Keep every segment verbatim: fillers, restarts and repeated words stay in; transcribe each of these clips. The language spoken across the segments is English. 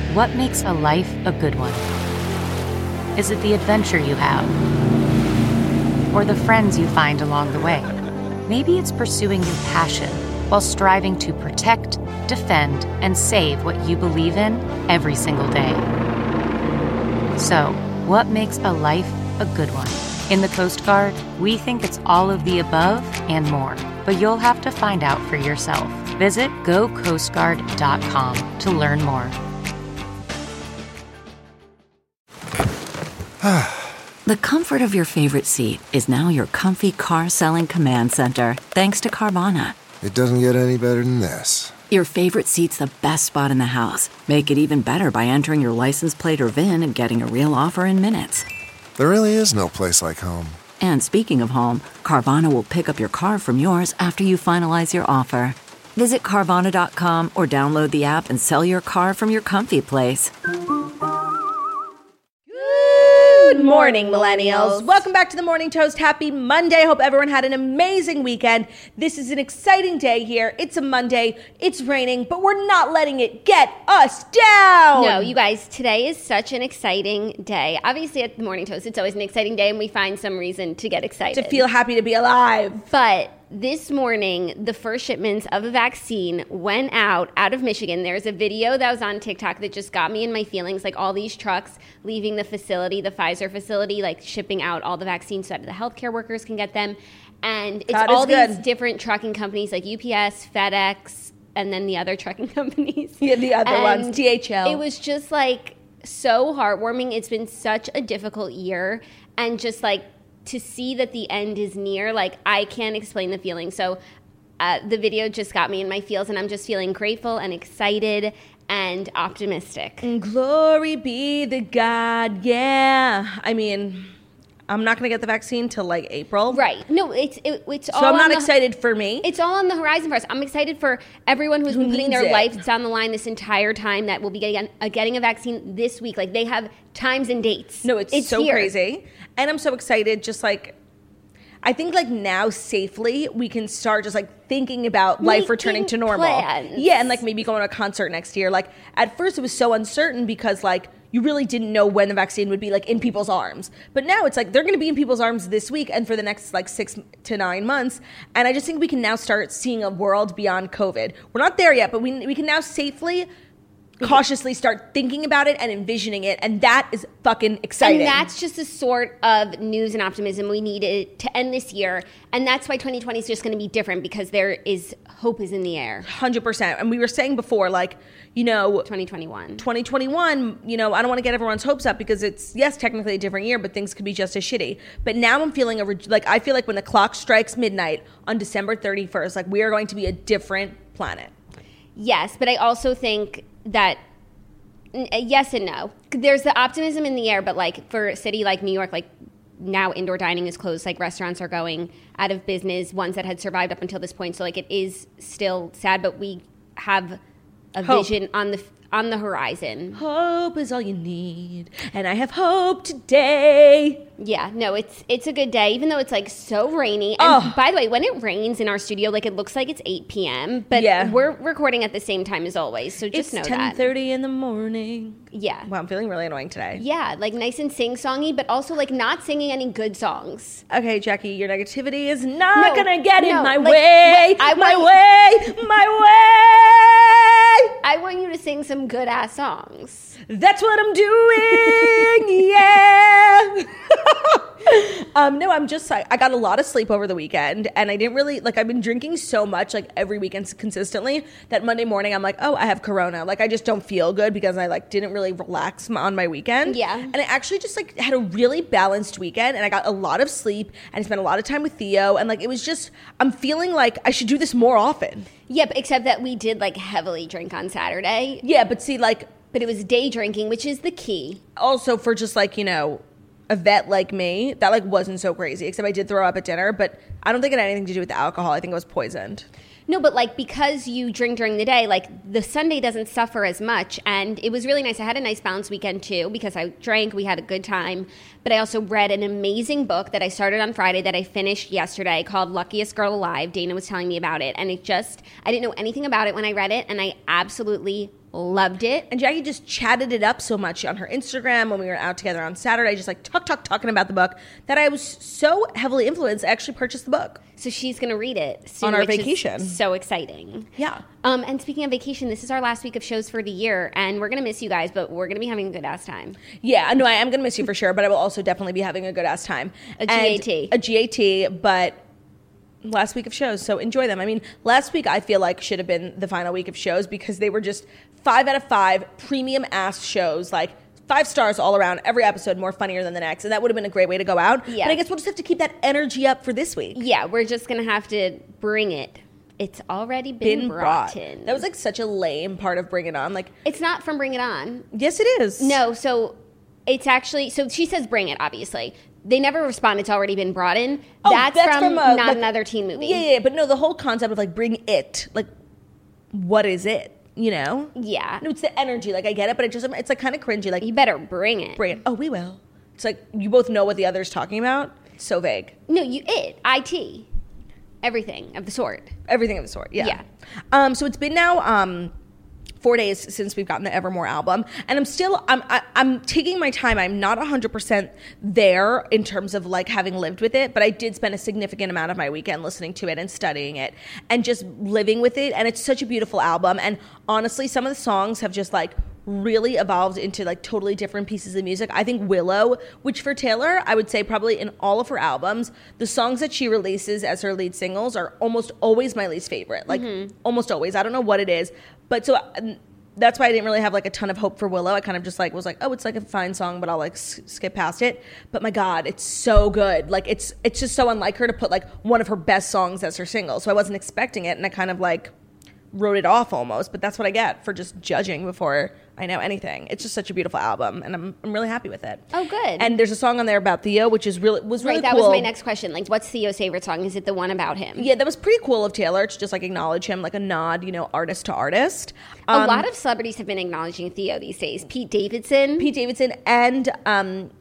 What makes a life a good one? Is it the adventure you have? Or the friends you find along the way? Maybe it's pursuing your passion while striving to protect, defend, and save what you believe in every single day. So, what makes a life a good one? In the Coast Guard, we think it's all of the above and more, but you'll have to find out for yourself. Visit go coast guard dot com to learn more. The comfort of your favorite seat is now your comfy car-selling command center, thanks to Carvana. It doesn't get any better than this. Your favorite seat's the best spot in the house. Make it even better by entering your license plate or V I N and getting a real offer in minutes. There really is no place like home. And speaking of home, Carvana will pick up your car from yours after you finalize your offer. Visit Carvana dot com or download the app and sell your car from your comfy place. Good morning, millennials. Welcome back to the Morning Toast. Happy Monday. Hope everyone had an amazing weekend. This is an exciting day here. It's a Monday. It's raining, but we're not letting it get us down. No, you guys, today is such an exciting day. Obviously, at the Morning Toast, it's always an exciting day, and we find some reason to get excited. To feel happy to be alive. But this morning, the first shipments of a vaccine went out, out of Michigan. There's a video that was on TikTok that just got me in my feelings, like all these trucks leaving the facility, the Pfizer facility, like shipping out all the vaccines so that the healthcare workers can get them. And it's God all is these good. different trucking companies like U P S, FedEx, and then the other trucking companies. Yeah, the other And ones, T H L. It was just like so heartwarming. It's been such a difficult year, and just like to see that the end is near, like I can't explain the feeling. So uh, the video just got me in my feels, and I'm just feeling grateful and excited and optimistic. And glory be the God, yeah. I mean, I'm not going to get the vaccine till like April. Right. No, it's it, it's So all I'm on not the- excited for me. It's all on the horizon for us. I'm excited for everyone who's Who been putting needs their it. lives on the line this entire time that will be getting a, getting a vaccine this week. Like they have times and dates. No, it's, so here. crazy. And I'm so excited. Just like, I think like now safely we can start just like thinking about life Making returning to normal. plans. Yeah, and like maybe going to a concert next year. Like at first it was so uncertain because like you really didn't know when the vaccine would be like in people's arms. But now it's like they're going to be in people's arms this week and for the next like six to nine months. And I just think we can now start seeing a world beyond COVID. We're not there yet, but we we can now safely cautiously start thinking about it and envisioning it, and that is fucking exciting. And that's just the sort of news and optimism we needed to end this year. And that's why twenty twenty is just going to be different, because there is hope is in the air. one hundred percent. And we were saying before, like, you know, twenty twenty-one. twenty twenty-one, you know, I don't want to get everyone's hopes up because it's, yes, technically a different year, but things could be just as shitty. But now I'm feeling, a re- like, I feel like when the clock strikes midnight on December thirty-first, like, we are going to be a different planet. Yes, but I also think that n- yes and no. There's the optimism in the air, but like for a city like New York, like now indoor dining is closed, like restaurants are going out of business, ones that had survived up until this point. So like it is still sad, but we have a Hope. vision on the on the horizon. Hope is all you need, and I have hope today. Yeah, no, it's it's a good day, even though it's like so rainy. And Oh. by the way, when it rains in our studio, like it looks like it's eight p.m., but Yeah. we're recording at the same time as always, so just It's know ten that. thirty in the morning. Yeah. Wow, I'm feeling really annoying today. Yeah, like nice and sing-songy, but also like not singing any good songs. Okay, Jackie, your negativity is not No, gonna get in no, my like, way. I my want- way, my way. I want you to sing some good-ass songs. That's what I'm doing. Yeah. um, no, I'm just like, I got a lot of sleep over the weekend, and I didn't really, like, I've been drinking so much, like, every weekend consistently, that Monday morning I'm like, oh, I have Corona. Like, I just don't feel good because I, like, didn't really relax m- on my weekend. Yeah. And I actually just, like, had a really balanced weekend, and I got a lot of sleep, and I spent a lot of time with Theo, and, like, it was just, I'm feeling like I should do this more often. Yeah, but except that we did like heavily drink on Saturday, Yeah, but see, like, but it was day drinking, which is the key. also for just, like, you know, a vet like me, that, like, wasn't so crazy, except I did throw up at dinner, but I don't think it had anything to do with the alcohol. I think it was poisoned. No, but like because you drink during the day, like the Sunday doesn't suffer as much. And it was really nice. I had a nice balanced weekend too because I drank, we had a good time. But I also read an amazing book that I started on Friday that I finished yesterday called Luckiest Girl Alive. Dana was telling me about it. And it just, I didn't know anything about it when I read it. And I absolutely Loved it. And Jackie just chatted it up so much on her Instagram when we were out together on Saturday, just like talk, talk, talking about the book, that I was so heavily influenced, I actually purchased the book. So she's going to read it soon, on our which vacation. Is so exciting. Yeah. Um, and speaking of vacation, this is our last week of shows for the year, and we're going to miss you guys, but we're going to be having a good ass time. Yeah, no, I am going to miss you for sure, but I will also definitely be having a good ass time. A G A T. And a G A T, but last week of shows, so enjoy them. I mean, last week I feel like should have been the final week of shows because they were just five out of five premium ass shows, like five stars all around, every episode more funnier than the next, and that would have been a great way to go out. Yeah. But I guess we'll just have to keep that energy up for this week. Yeah, we're just going to have to bring it. It's already been, Been brought, brought. in. That was like such a lame part of Bring It On. Like, It's not from Bring It On. yes, it is. No, so it's actually, so she says Bring It, obviously. They never respond. It's already been brought in. Oh, that's, that's from, from, uh, Not like- Another Teen Movie. Yeah, yeah, yeah, but no, the whole concept of like bring it, like, what is it? You know? Yeah. No, it's the energy. Like, I get it, but it just, it's like kind of cringy. Like, You better bring it. bring it. Oh, we will. It's like you both know what the other's talking about. It's so vague. No, you, it, I T. Everything of the sort. Everything of the sort. Yeah. Yeah. Um. So it's been now um, four days since we've gotten the Evermore album, and I'm still I'm I, I'm taking my time. I'm not one hundred percent there in terms of like having lived with it, but I did spend a significant amount of my weekend listening to it and studying it and just living with it. And it's such a beautiful album. And honestly, some of the songs have just like really evolved into like totally different pieces of music. I think Willow, which for Taylor, I would say probably in all of her albums, the songs that she releases as her lead singles are almost always my least favorite. Like Mm-hmm. almost always. I don't know what it is, but so um, that's why I didn't really have like a ton of hope for Willow. I kind of just like was like, oh, it's like a fine song, but I'll like s- skip past it. But my God, it's so good. Like it's it's just so unlike her to put like one of her best songs as her single. So I wasn't expecting it, and I kind of like wrote it off almost, but that's what I get for just judging before I know anything. It's just such a beautiful album, and I'm I'm really happy with it. Oh, good. And there's a song on there about Theo, which is really was really Right, that cool. was my next question. Like, what's Theo's favorite song? Is it the one about him? Yeah, that was pretty cool of Taylor to just like acknowledge him, like a nod, you know, artist to artist. A Um, lot of celebrities have been acknowledging Theo these days. Pete Davidson. Pete Davidson and um,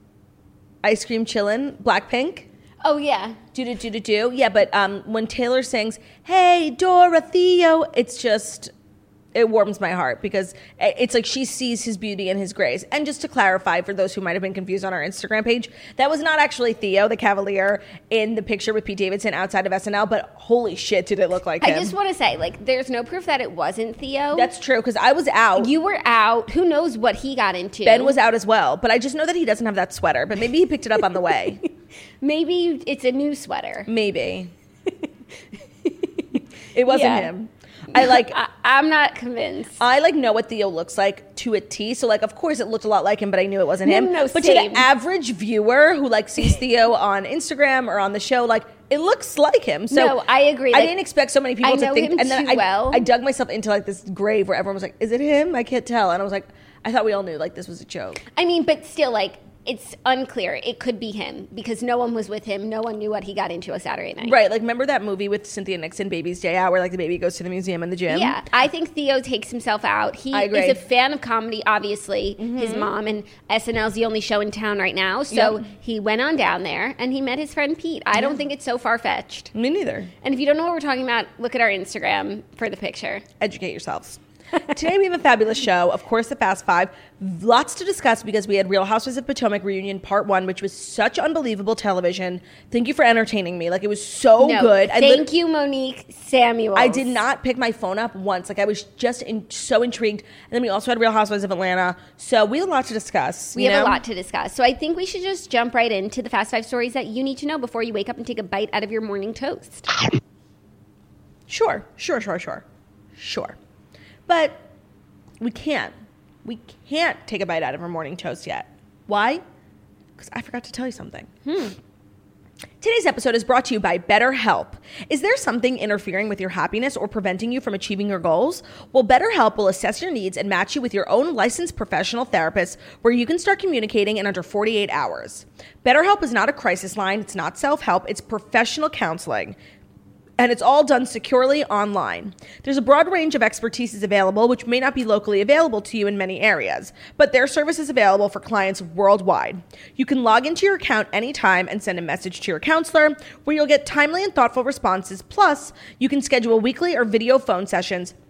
Ice Cream Chillin', Blackpink. Oh, yeah. Do do do do do. Yeah, but um, when Taylor sings, "Hey Dora Theo," it's just it warms my heart because it's like she sees his beauty and his grace. And just to clarify, for those who might have been confused on our Instagram page, that was not actually Theo, the Cavalier, in the picture with Pete Davidson outside of S N L. But holy shit, did it look like I him? just want to say, like, there's no proof that it wasn't Theo. That's true because I was out. You were out. Who knows what he got into? Ben was out as well, but I just know that he doesn't have that sweater. But maybe he picked it up on the way. Maybe it's a new sweater. Maybe. It wasn't Yeah. him. I like I, I'm not convinced. I like know what Theo looks like to a T. So like of course it looked a lot like him, but I knew it wasn't No, him. no, but same. to the average viewer who like sees Theo on Instagram or on the show, like it looks like him. So No, I agree. I Like, didn't expect so many people I to know think him and then too I, well. I dug myself into like this grave where everyone was like, is it him? I can't tell. And I was like, I thought we all knew like this was a joke. I mean, but still, like, it's unclear. It could be him because no one was with him. No one knew what he got into a Saturday night. Right. Like remember that movie with Cynthia Nixon, Baby's Day Out, where like the baby goes to the museum and the gym? Yeah, I think Theo takes himself out. He I agree. is a fan of comedy, obviously. His mom, and S N L's the only show in town right now. So Yep. he went on down there and he met his friend Pete. I don't think it's so far fetched. Me neither. And if you don't know what we're talking about, look at our Instagram for the picture. Educate yourselves. Today we have a fabulous show. Of course, the Fast Five. Lots to discuss because we had Real Housewives of Potomac reunion part one, which was such unbelievable television. Thank you for entertaining me. Like it was so No, good. I Thank lit- you, Monique Samuels. I did not pick my phone up once. Like I was just in, so intrigued. And then we also had Real Housewives of Atlanta. So we have a lot to discuss. We you have know? a lot to discuss. So I think we should just jump right into the Fast Five stories that you need to know before you wake up and take a bite out of your morning toast. Sure, sure, sure, sure, sure. But we can't. We can't take a bite out of our morning toast yet. Why? Because I forgot to tell you something. Hmm. Today's episode is brought to you by BetterHelp. Is there something interfering with your happiness or preventing you from achieving your goals? Well, BetterHelp will assess your needs and match you with your own licensed professional therapist where you can start communicating in under forty-eight hours. BetterHelp is not a crisis line. It's not self-help. It's professional counseling. And it's all done securely online. There's a broad range of expertise available, which may not be locally available to you in many areas, but their service is available for clients worldwide. You can log into your account anytime and send a message to your counselor, where you'll get timely and thoughtful responses. Plus, you can schedule weekly or video phone sessions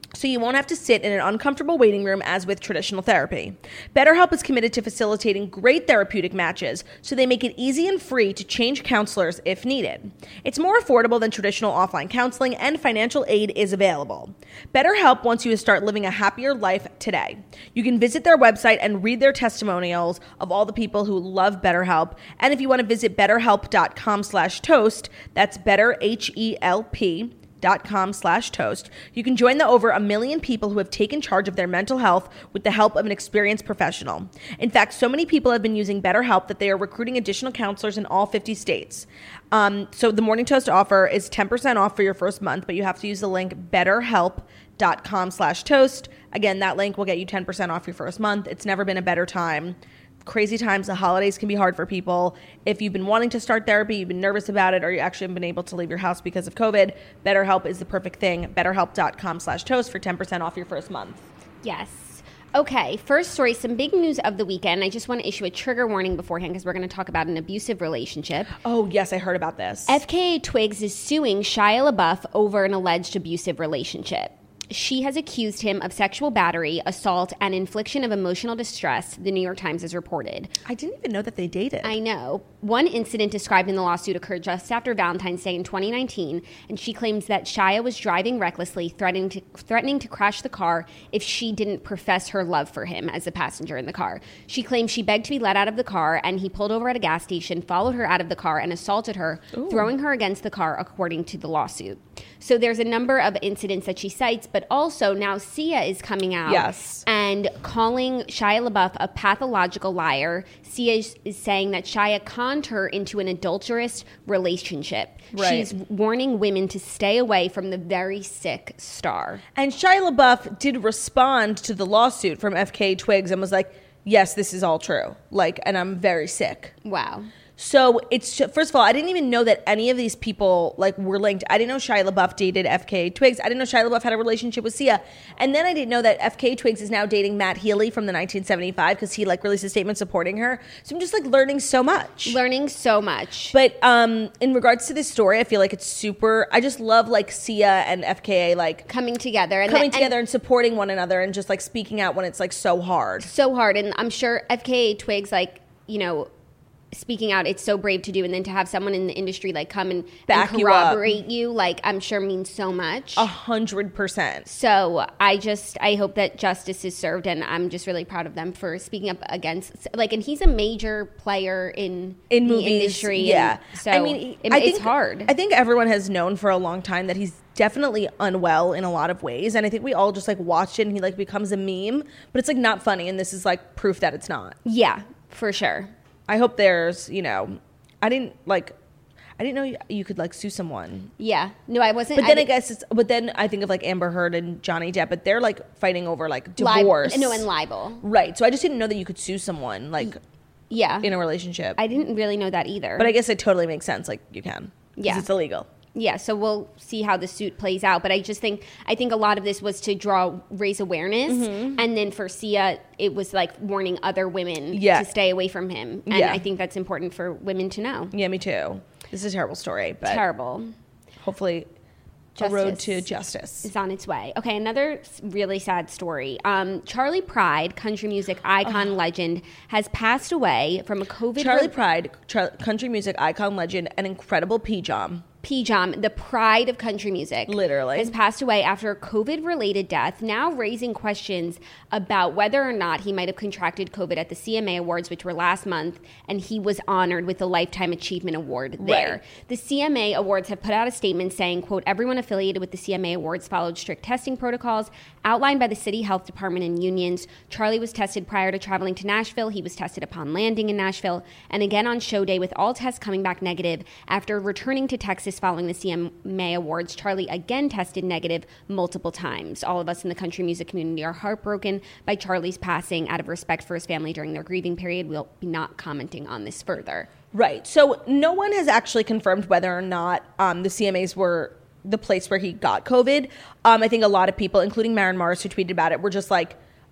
so you won't have to sit in an uncomfortable waiting room as with traditional therapy. BetterHelp is committed to facilitating great therapeutic matches, so they make it easy and free to change counselors if needed. It's more affordable than traditional offline counseling, and financial aid is available. BetterHelp wants you to start living a happier life today. You can visit their website and read their testimonials of all the people who love BetterHelp. And if you want to visit betterhelp.com slash toast, that's better, H E L P, dot com slash toast. You can join the over a million people who have taken charge of their mental health with the help of an experienced professional. In fact, so many people have been using BetterHelp that they are recruiting additional counselors in all fifty states. Um, so the Morning Toast offer is ten percent off for your first month, but you have to use the link betterhelp.com slash toast. Again, that link will get you ten percent off your first month. It's never been a better time. Crazy times. The holidays can be hard for people. If you've been wanting to start therapy, you've been nervous about it, or you actually haven't been able to leave your house because of COVID, BetterHelp is the perfect thing. betterhelp.com slash toast for ten percent off your first month. Yes. Okay, first story, some big news of the weekend. I just want to issue a trigger warning beforehand because we're going to talk about an abusive relationship. Oh, yes, I heard about this. F K A Twigs is suing Shia LaBeouf over an alleged abusive relationship. She has accused him of sexual battery, assault, and infliction of emotional distress, the New York Times has reported. I didn't even know that they dated. I know. One incident described in the lawsuit occurred just after Valentine's Day in twenty nineteen, and she claims that Shia was driving recklessly, threatening to, threatening to crash the car if she didn't profess her love for him as a passenger in the car. She claims she begged to be let out of the car, and he pulled over at a gas station, followed her out of the car, and assaulted her, Ooh. throwing her against the car, according to the lawsuit. So there's a number of incidents that she cites, but also now Sia is coming out yes. and calling Shia LaBeouf a pathological liar. Sia is, is saying that Shia conned her into an adulterous relationship. Right. She's warning women to stay away from the very sick star. And Shia LaBeouf did respond to the lawsuit from F K A Twigs and was like, yes, this is all true. Like, and I'm very sick. Wow. So it's, first of all, I didn't even know that any of these people like were linked. I didn't know Shia LaBeouf dated F K A Twigs. I didn't know Shia LaBeouf had a relationship with Sia. And then I didn't know that F K A Twigs is now dating Matt Healy from the nineteen seventy-five because he like released a statement supporting her. So I'm just like learning so much. Learning so much. But um, in regards to this story, I feel like it's super, I just love like Sia and F K A like coming together. And coming the, together and and supporting one another and just like speaking out when it's like so hard. So hard. And I'm sure F K A Twigs like, you know, speaking out, it's so brave to do, and then to have someone in the industry like come and, Back and corroborate you, you, like I'm sure means so much. A hundred percent. So I just I hope that justice is served, and I'm just really proud of them for speaking up against like, and he's a major player in in the movies, industry. Yeah, and so I mean, it, I it's think, hard. I think everyone has known for a long time that he's definitely unwell in a lot of ways, and I think we all just like watch it and he like becomes a meme, but it's like not funny, and this is like proof that it's not. Yeah, for sure. I hope there's, you know, I didn't like, I didn't know you, you could like sue someone. Yeah, no, I wasn't. But then I, I guess it's, but then I think of like Amber Heard and Johnny Depp, but they're like fighting over like divorce. Libel, no, and libel. Right. So I just didn't know that you could sue someone like, yeah, in a relationship. I didn't really know that either. But I guess it totally makes sense. Like you can. Yeah, it's illegal. Yeah, so we'll see how the suit plays out. But I just think, I think a lot of this was to draw, raise awareness. Mm-hmm. And then for Sia, it was like warning other women yeah. to stay away from him. And yeah. I think that's important for women to know. Yeah, me too. This is a terrible story. But terrible. Hopefully justice. A road to justice is on its way. Okay, another really sad story. Um, Charlie Pride, country music icon oh. legend, has passed away from a COVID... Charlie re- Pride, tra- country music icon legend, an incredible P-Jam. P-Jam, the pride of country music, literally, has passed away after a COVID-related death, now raising questions about whether or not he might have contracted COVID at the C M A Awards, which were last month, and he was honored with the Lifetime Achievement Award there. Right. The C M A Awards have put out a statement saying, quote, everyone affiliated with the C M A Awards followed strict testing protocols outlined by the city health department and unions. Charlie was tested prior to traveling to Nashville. He was tested upon landing in Nashville, and again on show day with all tests coming back negative. After returning to Texas following the C M A Awards, Charlie again tested negative multiple times. All of us in the country music community are heartbroken by Charlie's passing. Out of respect for his family during their grieving period, we'll be not commenting on this further. Right. So no one has actually confirmed whether or not um, the C M As were the place where he got COVID. Um, I think a lot of people, including Maren Morris, who tweeted about it, were just like,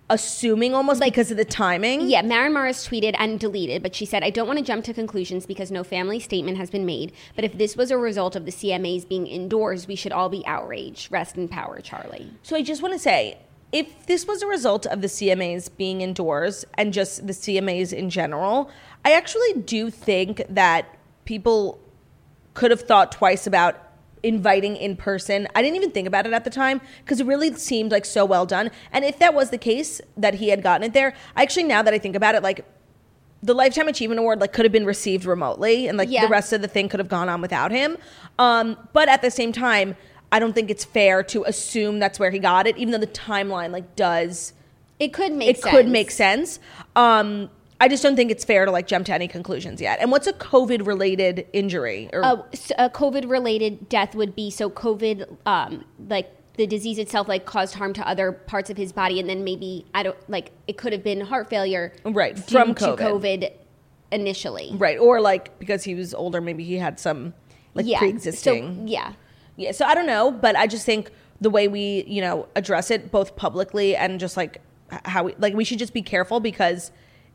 assuming almost like, because of the timing. Yeah, Maren Morris tweeted and deleted, but she said, I don't want to jump to conclusions because no family statement has been made. But if this was a result of the C M As being indoors, we should all be outraged. Rest in power, Charlie. So I just want to say, if this was a result of the C M As being indoors and just the C M As in general, I actually do think that people could have thought twice about inviting in person. I didn't even think about it at the time because it really seemed like so well done. And if that was the case that he had gotten it there, I actually, now that I think about it, like the Lifetime Achievement Award like could have been received remotely and like Yeah. the rest of the thing could have gone on without him. Um, but at the same time, I don't think it's fair to assume that's where he got it, even though the timeline like does It could make it sense. could make sense. Um, I just don't think it's fair to like jump to any conclusions yet. And what's a COVID related injury? Or A, a COVID related death would be so COVID, um, like the disease itself, like caused harm to other parts of his body, and then maybe I don't like it could have been heart failure, Right, due from to COVID. COVID initially, right, or like because he was older, maybe he had some like yeah. pre-existing. So, yeah, Yeah, so I don't know, but I just think the way we, you know, address it both publicly and just like how we like we should just be careful because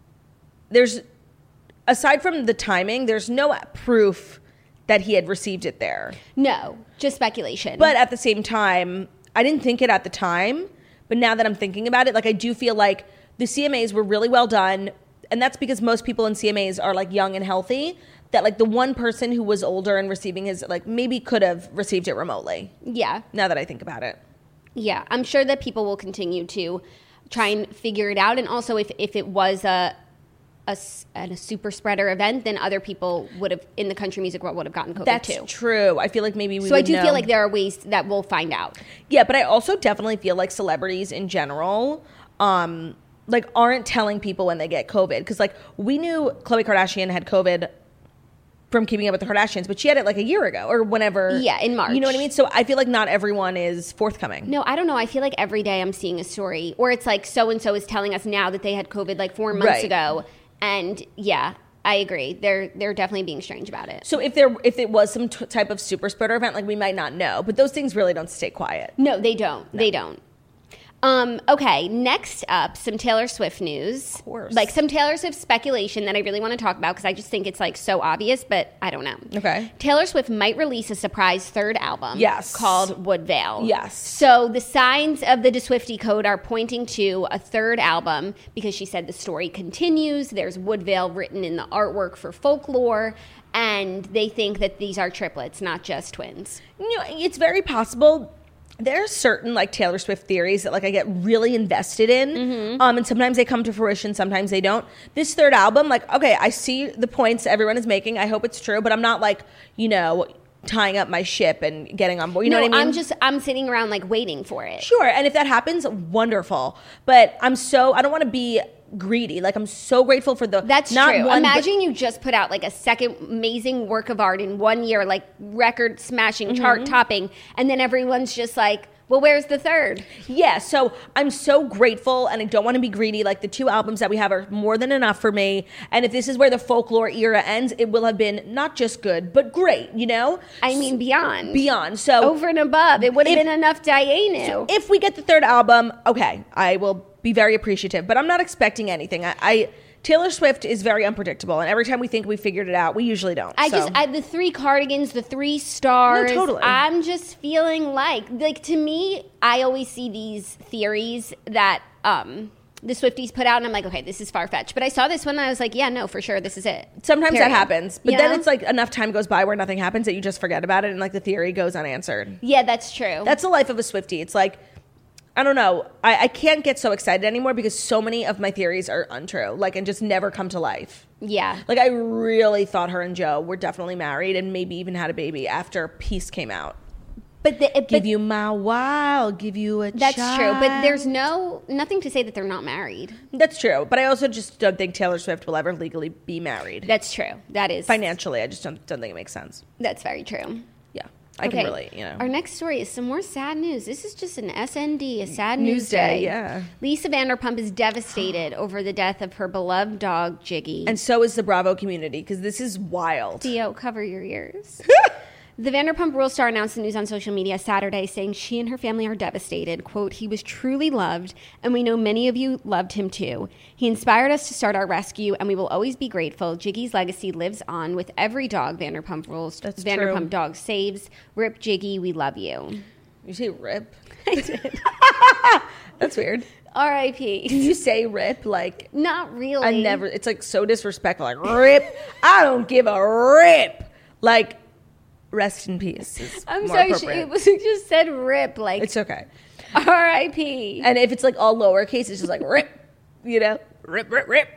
there's aside from the timing, there's no proof that he had received it there. no, just speculation. But at the same time, I didn't think it at the time, but now that I'm thinking about it, like I do feel like the C M As were really well done, and that's because most people in C M As are like young and healthy. That like the one person who was older and receiving his like maybe could have received it remotely. yeah, Now that I think about it. yeah, I'm sure that people will continue to try and figure it out, and also if if it was a a, s- a super spreader event, then other people would have in the country music world would have gotten COVID That's too. true. I feel like maybe we So I would do know. feel like there are ways that we'll find out. Yeah, but I also definitely feel like celebrities in general, um, like aren't telling people when they get COVID. Because like we knew Khloe Kardashian had COVID from Keeping Up with the Kardashians, but she had it like a year ago or whenever. Yeah, in March. You know what I mean? So I feel like not everyone is forthcoming. No, I don't know. I feel like every day I'm seeing a story, or it's like so and so is telling us now that they had COVID like four months Right. ago, and yeah, I agree. They're they're definitely being strange about it. So if there if it was some t- type of super spreader event, like we might not know, but those things really don't stay quiet. No, they don't. They don't. Um, okay, next up, some Taylor Swift news. Of course. Like some Taylor Swift speculation that I really want to talk about because I just think it's like so obvious, but I don't know. Okay. Taylor Swift might release a surprise third album. Yes. Called Woodvale. Yes. So the signs of the DeSwiftie code are pointing to a third album because she said the story continues. There's Woodvale written in the artwork for Folklore. And they think that these are triplets, not just twins. You know, it's very possible. There are certain like Taylor Swift theories that like I get really invested in, Mm-hmm. um, and sometimes they come to fruition, sometimes they don't. This third album, like, okay, I see the points everyone is making. I hope it's true, but I'm not like, you know, tying up my ship and getting on board. You no, know what I mean? I'm just I'm sitting around like waiting for it. Sure, and if that happens, wonderful. But I'm so I don't want to be greedy. Like I'm so grateful for the That's not true. one, but- Imagine you just put out like a second amazing work of art in one year, like record smashing, Mm-hmm. chart topping, and then everyone's just like, well, where's the third? Yeah, so I'm so grateful and I don't want to be greedy. Like the two albums that we have are more than enough for me. And if this is where the Folklore era ends, it will have been not just good, but great, you know? I mean, beyond. Beyond. So Over and above. It would have If- been enough Dianu. if we get the third album, okay, I will be very appreciative, but I'm not expecting anything. I, I Taylor Swift is very unpredictable, and every time we think we figured it out, we usually don't. I so. just I, the three cardigans, the three stars. No, totally. I'm just feeling like like to me, I always see these theories that um the Swifties put out, and I'm like, okay, this is far fetched. But I saw this one, and I was like, yeah, no, for sure, this is it. Sometimes Period. that happens, but You then know? it's like enough time goes by where nothing happens that you just forget about it, and like the theory goes unanswered. Yeah, that's true. That's the life of a Swiftie. It's like, I don't know. I, I can't get so excited anymore because so many of my theories are untrue, like, and just never come to life. yeah. Like, I really thought her and Joe were definitely married and maybe even had a baby after Peace came out. But the, Give but you my wow, give you a that's child. true. But there's no nothing to say that they're not married. That's true. But I also just don't think Taylor Swift will ever legally be married. That's true. That is Financially, I just don't, don't think it makes sense. That's very true. Yeah. I can relate, you know. Our next story is some more sad news. This is just an S N D, a sad News news, day, day. yeah. Lisa Vanderpump is devastated over the death of her beloved dog, Jiggy. And so is the Bravo community because this is wild. Theo, cover your ears. The Vanderpump Rules star announced the news on social media Saturday, saying she and her family are devastated. Quote, he was truly loved, and we know many of you loved him too. He inspired us to start our rescue, and we will always be grateful. Jiggy's legacy lives on with every dog Vanderpump Rules. That's Vanderpump true. Dog saves. Rip Jiggy, we love you. You say rip? I did. That's weird. R I P Do you say rip like... Not really. I never... It's like so disrespectful. Like, rip. I don't give a rip. Like, rest in peace. Is I'm more sorry. She, appropriate. it was it just said rip. Like, It's okay. R I P And if it's like all lowercase, it's just like rip. You know? Rip, rip, rip.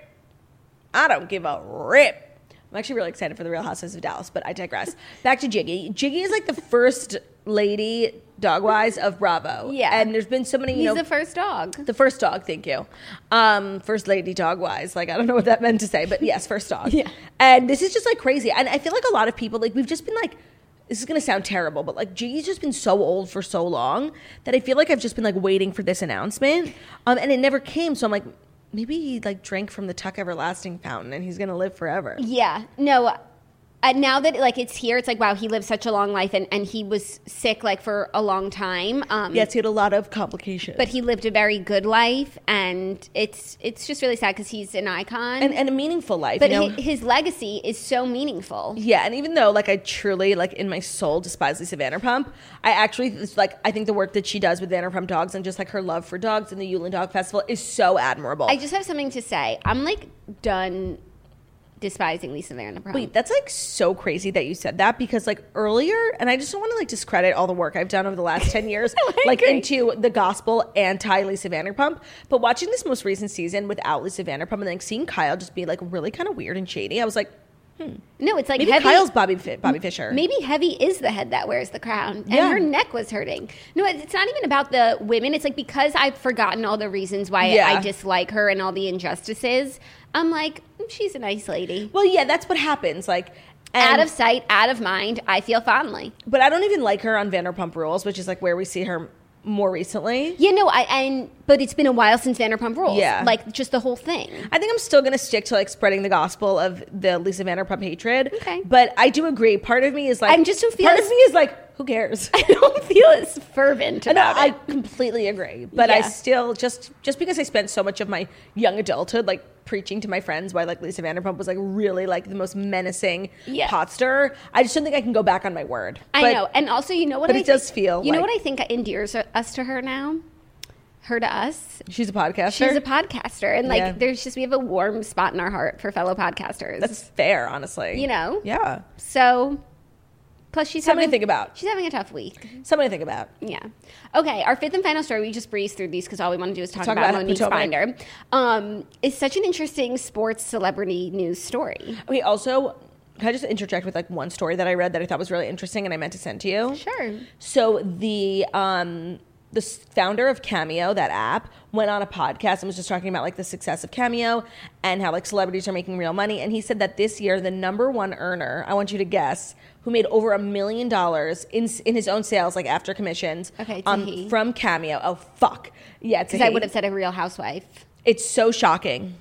I don't give a rip. I'm actually really excited for the Real Housewives of Dallas, but I digress. Back to Jiggy. Jiggy is like the first lady dog-wise of Bravo. Yeah. And there's been so many, you He's know... the first dog. The first dog, thank you. Um, first lady dog-wise. Like, I don't know what that meant to say, but yes, first dog. Yeah. And this is just, like, crazy. And I feel like a lot of people, like, we've just been, like... This is going to sound terrible, but, like, Jiggy's just been so old for so long that I feel like I've just been, like, waiting for this announcement. Um, and it never came, so I'm like... Maybe he like drank from the Tuck Everlasting fountain and he's gonna live forever. Yeah. No. Uh, now that like it's here, it's like wow, he lived such a long life, and, and he was sick like for a long time. Um, Yes, he had a lot of complications, but he lived a very good life, and it's it's just really sad because he's an icon and, and a meaningful life. But you know? his, his legacy is so meaningful. Yeah, and even though like I truly like in my soul despise Lisa Vanderpump, I actually it's, like I think the work that she does with Vanderpump Dogs and just like her love for dogs and the Yulin Dog Festival is so admirable. I just have something to say. I'm like done despising Lisa Vanderpump. Wait, that's like so crazy that you said that because like earlier, and I just don't want to like discredit all the work I've done over the last ten years, like agree. into the gospel anti Lisa Vanderpump. But watching this most recent season without Lisa Vanderpump and like seeing Kyle just be like really kind of weird and shady, I was like, no, it's like maybe heavy. Kyle's Bobby Fi- Bobby Fischer. Maybe Heavy is the head that wears the crown, and Yeah. her neck was hurting. No, it's not even about the women. It's like because I've forgotten all the reasons why Yeah. I dislike her and all the injustices. I'm like, "Mm, she's a nice lady. Well, yeah, that's what happens. Like, and, Out of sight, out of mind. I feel fondly. but I don't even like her on Vanderpump Rules, which is like where we see her more recently. Yeah, no, I and but it's been a while since Vanderpump Rules. Yeah. Like just the whole thing. I think I'm still going to stick to like spreading the gospel of the Lisa Vanderpump hatred. Okay. But I do agree. Part of me is like, I just don't feel part as- of me is like, who cares? I don't feel as fervent No, about I it. completely agree. But I Yeah. still just just because I spent so much of my young adulthood like preaching to my friends why like Lisa Vanderpump was like really like the most menacing Yeah. pot stirrer, I just don't think I can go back on my word. I But- know, and also you know what but I it does think- feel You know like- what I think endears us to her now. Her to us. She's a podcaster. She's a podcaster, and like Yeah. there's just we have a warm spot in our heart for fellow podcasters. That's fair, honestly. You know? Yeah. So. Plus, she's Something having to think about. She's having a tough week. Something to think about. Yeah. Okay. Our fifth and final story. We just breezed through these because all we want to do is talk, Talk about, about Monique Potomac. Binder. Um, it's such an interesting sports celebrity news story. Okay, also, can I just interject with like one story that I read that I thought was really interesting and I meant to send to you? Sure. So the um the s- founder of Cameo, that app, went on a podcast and was just talking about like the success of Cameo and how like celebrities are making real money. And he said that this year the number one earner, I want you to guess, who made over a million dollars in s- in his own sales, like after commissions, Okay, it's a um, he. from Cameo. Oh fuck, yeah, it's a Because I he. would have said a Real Housewife. It's so shocking.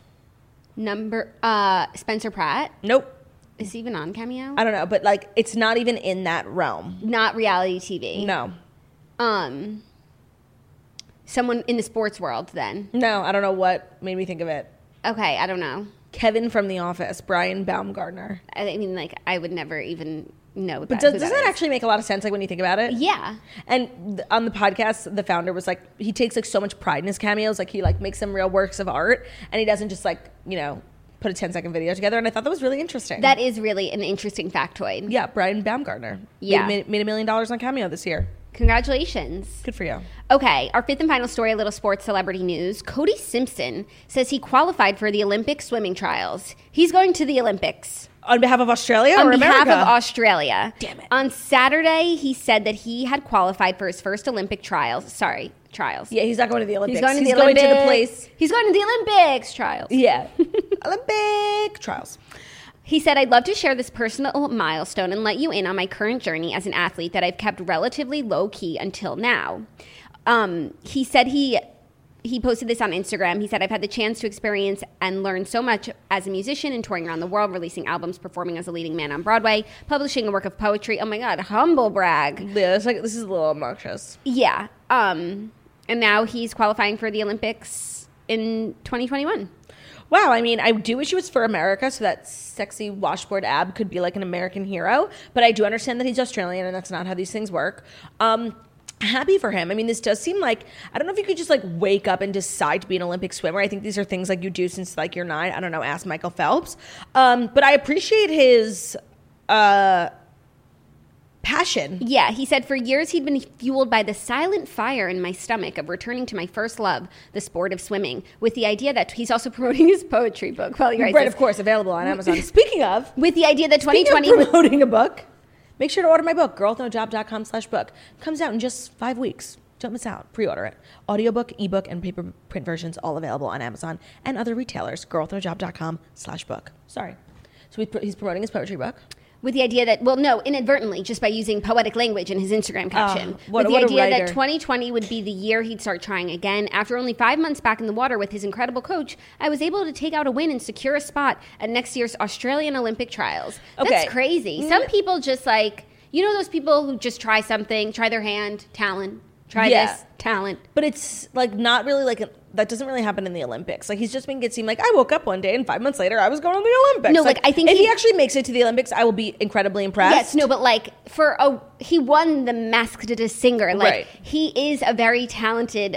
Number uh, Spencer Pratt. Nope, Is he even on Cameo? I don't know, but like it's not even in that realm. Not reality T V. No. Um. Someone in the sports world, then. No, I don't know what made me think of it. Okay, I don't know. Kevin from The Office, Brian Baumgartner. I mean, like, I would never even know. But that, does, who does that that is. actually make a lot of sense, like when you think about it? Yeah. And th- on the podcast, the founder was like, he takes like so much pride in his cameos, like he like makes them real works of art, and he doesn't just like you know put a ten second video together. And I thought that was really interesting. That is really an interesting factoid. yeah, Brian Baumgartner. Yeah. made, made a million dollars on Cameo this year. Congratulations. Good for you. Okay, our fifth and final story, a little sports celebrity news. Cody Simpson says he qualified for the Olympic swimming trials. He's going to the Olympics. On behalf of Australia On or behalf America? of Australia. Damn it. On Saturday, he said that he had qualified for his first Olympic trials. Sorry, trials. Yeah, he's not going to the Olympics. He's going to the He's going Olympics. to the place. He's going to the Olympics trials. Yeah, Olympic trials. He said, I'd love to share this personal milestone and let you in on my current journey as an athlete that I've kept relatively low key until now. Um, he said he he posted this on Instagram. He said, I've had the chance to experience and learn so much as a musician and touring around the world, releasing albums, performing as a leading man on Broadway, publishing a work of poetry. Oh my God, humble brag. Yeah, it's like, this is a little obnoxious. Yeah. Um, and now he's qualifying for the Olympics in twenty twenty-one. Wow, I mean, I do wish it was for America so that sexy washboard ab could be like an American hero. But I do understand that he's Australian and that's not how these things work. Um... Happy for him. I mean, this does seem like, I don't know if you could just like wake up and decide to be an Olympic swimmer. I think these are things like you do since like you're nine. I don't know, ask Michael Phelps. Um, but I appreciate his uh, passion. Yeah, he said, for years he'd been fueled by the silent fire in my stomach of returning to my first love, the sport of swimming, with the idea that he's also promoting his poetry book. Well, you're right, right, of course, available on Amazon. Speaking of, with the idea that twenty twenty speaking of promoting a book. Make sure to order my book, girl with no job dot com slash book. Comes out in just five weeks. Don't miss out. Pre-order it. Audiobook, ebook, and paper print versions all available on Amazon and other retailers. girl with no job dot com slash book. Sorry. So he's promoting his poetry book. With the idea that, well, no, inadvertently, just by using poetic language in his Instagram caption. Uh, what, with the what idea a that twenty twenty would be the year he'd start trying again. After only five months back in the water with his incredible coach, I was able to take out a win and secure a spot at next year's Australian Olympic trials. Okay. That's crazy. Some people just like, you know those people who just try something, try their hand, talent, try Yeah. this, talent. But it's like not really like, a, that doesn't really happen in the Olympics. Like he's just making it seem like I woke up one day and five months later I was going to the Olympics. No, like, I think if he- he actually makes it to the Olympics, I will be incredibly impressed. Yes, no, but like for a, he won the Masked Singer. Like Right. he is a very talented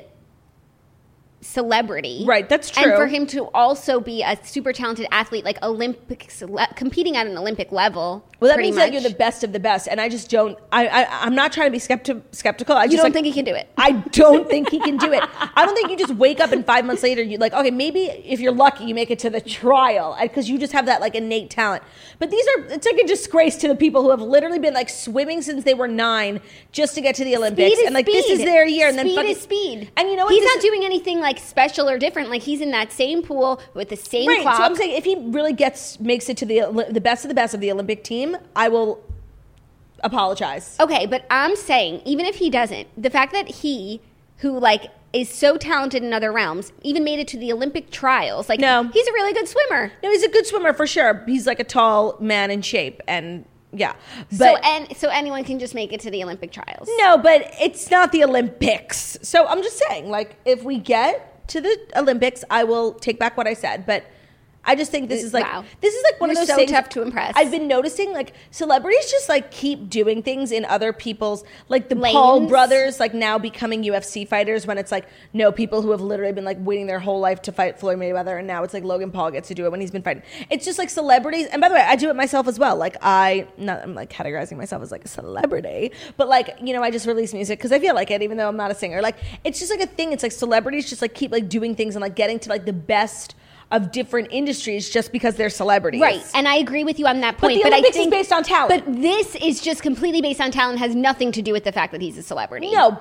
celebrity. Right, that's true. And for him to also be a super talented athlete, like Olympics, le- competing at an Olympic level. Well, that pretty means much. that you're the best of the best, and I just don't. I, I I'm not trying to be skepti- skeptical. I just You don't like, think he can do it? I don't think he can do it. I don't think you just wake up and five months later you like okay maybe if you're lucky you make it to the trial because you just have that like innate talent. But these are it's like a disgrace to the people who have literally been like swimming since they were nine just to get to the Olympics, Speed is and like speed. this is their year. And then speed fucking, is speed. And you know what? He's This not is- doing anything like special or different. Like he's in that same pool with the same Right, clock. so I'm saying if he really gets makes it to the the best of the best of the Olympic team, I will apologize. Okay, but I'm saying, even if he doesn't, the fact that he, who like is so talented in other realms, even made it to the Olympic trials, like No. he's a really good swimmer. No, he's a good swimmer for sure. He's like a tall man in shape, and yeah. But so and so anyone can just make it to the Olympic trials. no, but it's not the Olympics. So I'm just saying, like, if we get to the Olympics, I will take back what I said. But I just think this is like Wow. this is like one You're of those so things tough to impress. I've been noticing like celebrities just like keep doing things in other people's like the Paul Lanes. brothers like now becoming U F C fighters when it's like no people who have literally been like waiting their whole life to fight Floyd Mayweather and now it's like Logan Paul gets to do it when he's been fighting. It's just like celebrities, and by the way, I do it myself as well. Like I not I'm like categorizing myself as like a celebrity, but like you know I just release music because I feel like it even though I'm not a singer. Like it's just like a thing. It's like celebrities just like keep like doing things and like getting to like the best of different industries just because they're celebrities. Right, and I agree with you on that But point. the I Olympics is think, based on talent. But this is just completely based on talent. Has nothing to do with the fact that he's a celebrity. No.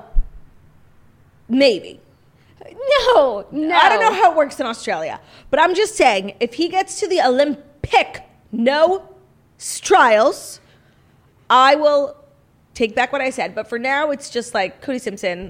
Maybe. no, no. I don't know how it works in Australia. But I'm just saying, if he gets to the Olympic no trials, I will take back what I said. But for now, it's just like Cody Simpson,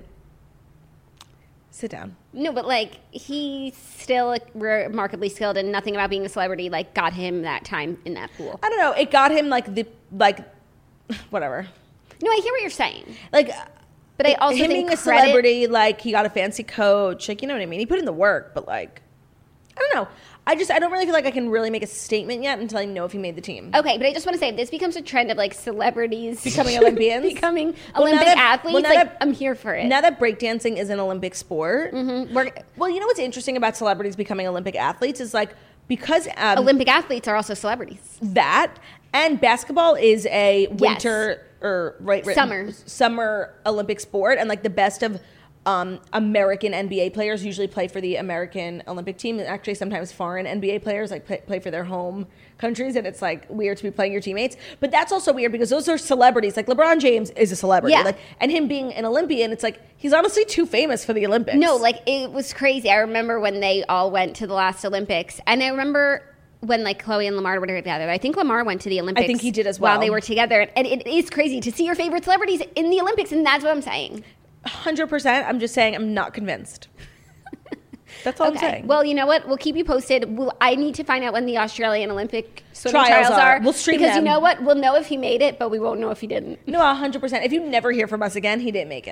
sit down. No, but like he's still like, remarkably skilled, and nothing about being a celebrity like got him that time in that pool. I don't know. It got him like the, like, whatever. No, I hear what you're saying, Like, but I also him think being a credit- celebrity, like he got a fancy coach, like you know what I mean. He put in the work, but like, I don't know. I just I don't really feel like I can really make a statement yet until I know if he made the team. Okay, but I just want to say, if this becomes a trend of like celebrities Becoming Olympians? becoming Well, now Olympic that- athletes, well, now like that- I'm here for it. Now that breakdancing is an Olympic sport, Mhm. We're, well, you know what's interesting about celebrities becoming Olympic athletes is like because um, Olympic athletes are also celebrities. that and basketball is a winter or right, right Summer. summer Olympic sport, and like the best of um, American N B A players usually play for the American Olympic team, and actually sometimes foreign N B A players like play, play for their home countries, and it's like weird to be playing your teammates. But that's also weird because those are celebrities. Like LeBron James is a celebrity, Yeah. like, and him being an Olympian, it's like he's honestly too famous for the Olympics. No, like it was crazy. I remember when they all went to the last Olympics, and I remember when like Chloe and Lamar were together. I think Lamar went to the Olympics. I think he did as while well. they were together, and it is crazy to see your favorite celebrities in the Olympics, and that's what I'm saying. one hundred percent. I'm just saying I'm not convinced. That's all Okay. I'm saying. Well, you know what? We'll keep you posted. We'll, I need to find out when the Australian Olympic swimming Trials trials, are. are. We'll stream because them. you know what? We'll know if he made it, but we won't know if he didn't. No, one hundred percent. If you never hear from us again, he didn't make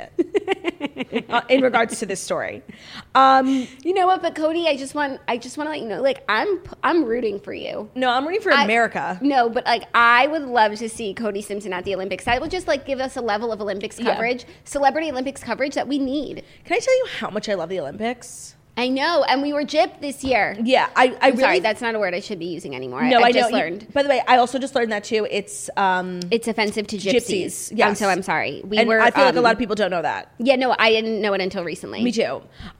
it. uh, in regards to this story. Um, You know what? But Cody, I just want I just want to let you know, like I'm I'm rooting for you. no, I'm rooting for I- America. No, but like I would love to see Cody Simpson at the Olympics. That would just like give us a level of Olympics Yeah. coverage, celebrity Olympics coverage that we need. Can I tell you how much I love the Olympics? I know, and we were gypped this year. Yeah, I, I I'm really... sorry, that's not a word I should be using anymore. no, I, I, I just know. You- learned. by the way, I also just learned that too. It's... Um, It's offensive to gypsies. Gypsies, yes. And so I'm sorry. We and were. I feel like a um, lot of people don't know that. Yeah, no, I didn't know it until recently. Me too.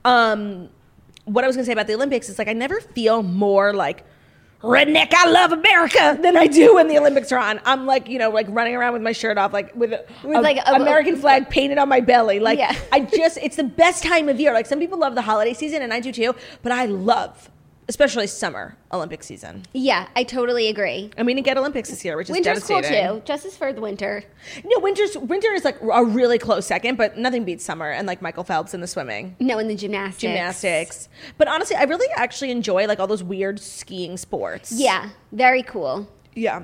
Um, what I was going to say about the Olympics is like I never feel more like redneck I love America than I do when the Olympics are on. I'm like, you know, like running around with my shirt off, like with, a, With, a like, a- American flag painted on my belly. Like Yeah. I just, it's the best time of year. Like some people love the holiday season and I do too, but I love, especially summer Olympic season. Yeah, I totally agree. I mean, to get Olympics this year, which is Winter's cool devastating. too. Just as for the winter. No, winter's winter is like a really close second, but nothing beats summer and like Michael Phelps in the swimming. No, in the gymnastics. Gymnastics. But honestly, I really actually enjoy like all those weird skiing sports. Yeah, very cool. Yeah.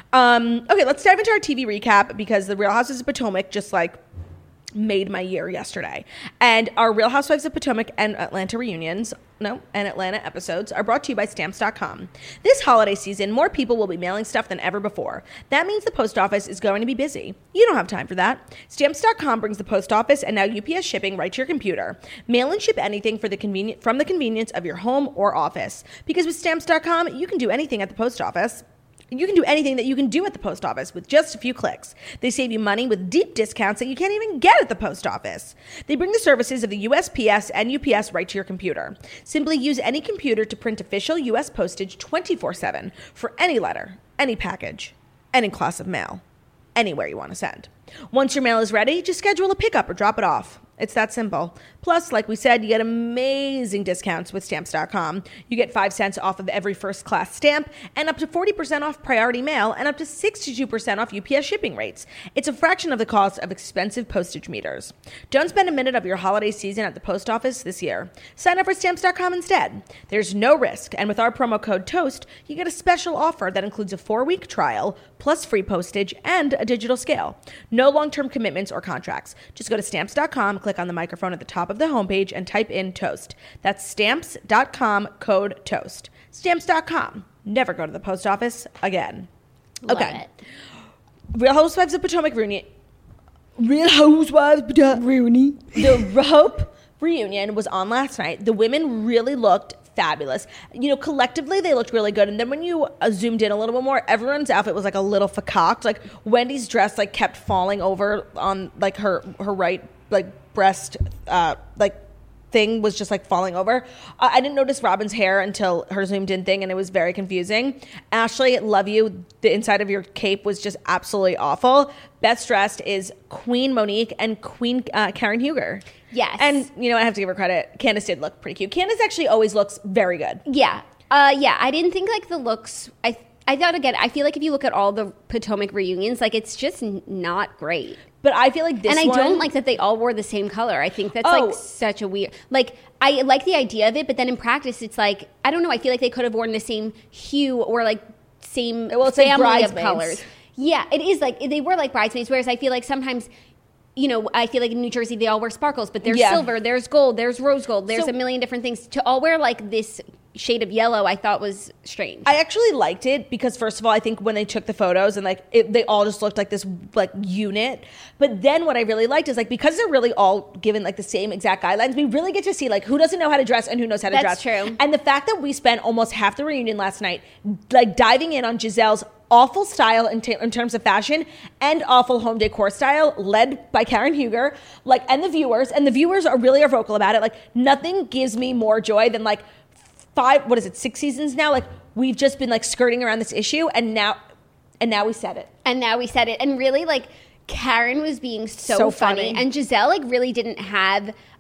Um, okay, let's dive into our T V recap because the Real Housewives of Potomac just like made my year yesterday. And our Real Housewives of Potomac and Atlanta reunions, no, and Atlanta episodes are brought to you by Stamps dot com. This holiday season, more people will be mailing stuff than ever before. That means the post office is going to be busy. You don't have time for that. Stamps dot com brings the post office and now U P S shipping right to your computer. Mail and ship anything for the convenient from the convenience of your home or office. Because with Stamps dot com, you can do anything at the post office. You can do anything that you can do at the post office with just a few clicks. They save you money with deep discounts that you can't even get at the post office. They bring the services of the U S P S and U P S right to your computer. Simply use any computer to print official U S postage twenty-four seven for any letter, any package, any class of mail, anywhere you want to send. Once your mail is ready, just schedule a pickup or drop it off. It's that simple. Plus, like we said, you get amazing discounts with Stamps dot com. You get five cents off of every first class stamp and up to forty percent off priority mail and up to sixty-two percent off U P S shipping rates. It's a fraction of the cost of expensive postage meters. Don't spend a minute of your holiday season at the post office this year. Sign up for Stamps dot com instead. There's no risk, and with our promo code TOAST, you get a special offer that includes a four-week trial, plus free postage and a digital scale. No long-term commitments or contracts. Just go to Stamps dot com, click on the microphone at the top of the homepage, and type in TOAST. That's Stamps dot com, code TOAST. Stamps dot com. Never go to the post office again. Love Okay. it. Real Housewives of Potomac reunion. Real Housewives of Potomac reunion. The Hope reunion was on last night. The women really looked fabulous. You know, collectively they looked really good. And then when you uh, zoomed in a little bit more, everyone's outfit was like a little facocked. Like Wendy's dress like kept falling over on like her her right like breast uh like thing was just like falling over. Uh, I didn't notice Robin's hair until her zoomed in thing, and it was very confusing. Ashley, love you. The inside of your cape was just absolutely awful. Best dressed is Queen Monique and Queen uh, Karen Huger. Yes. And you know, I have to give her credit. Candace did look pretty cute. Candace actually always looks very good. Yeah. Uh, yeah, I didn't think like the looks. I I thought again. I feel like if you look at all the Potomac reunions, like it's just n- not great. But I feel like this and I one, don't like that they all wore the same color. I think that's Oh. like such a weird. Like I like the idea of it, but then in practice, it's like I don't know. I feel like they could have worn the same hue or like same Well, it's like family of bridesmaids. colors. Yeah, it is like they were like bridesmaids. Whereas I feel like sometimes. You know, I feel like in New Jersey they all wear sparkles, but there's Yeah. silver, there's gold, there's rose gold, there's So- a million different things. To all wear like this shade of yellow, I thought was strange. I actually liked it because first of all, I think when they took the photos and like it, they all just looked like this like unit. But then what I really liked is like because they're really all given like the same exact guidelines, we really get to see like who doesn't know how to dress and who knows how to That's dress. true. And the fact that we spent almost half the reunion last night like diving in on Giselle's awful style in, t- in terms of fashion and awful home decor style led by Karen Huger, like, and the viewers, and the viewers are really are vocal about it. Like nothing gives me more joy than like five, what is it, six seasons now? Like we've just been like skirting around this issue and now, and now we said it. And now we said it. And really, like, Karen was being so, So funny. funny. And Giselle, like, really didn't have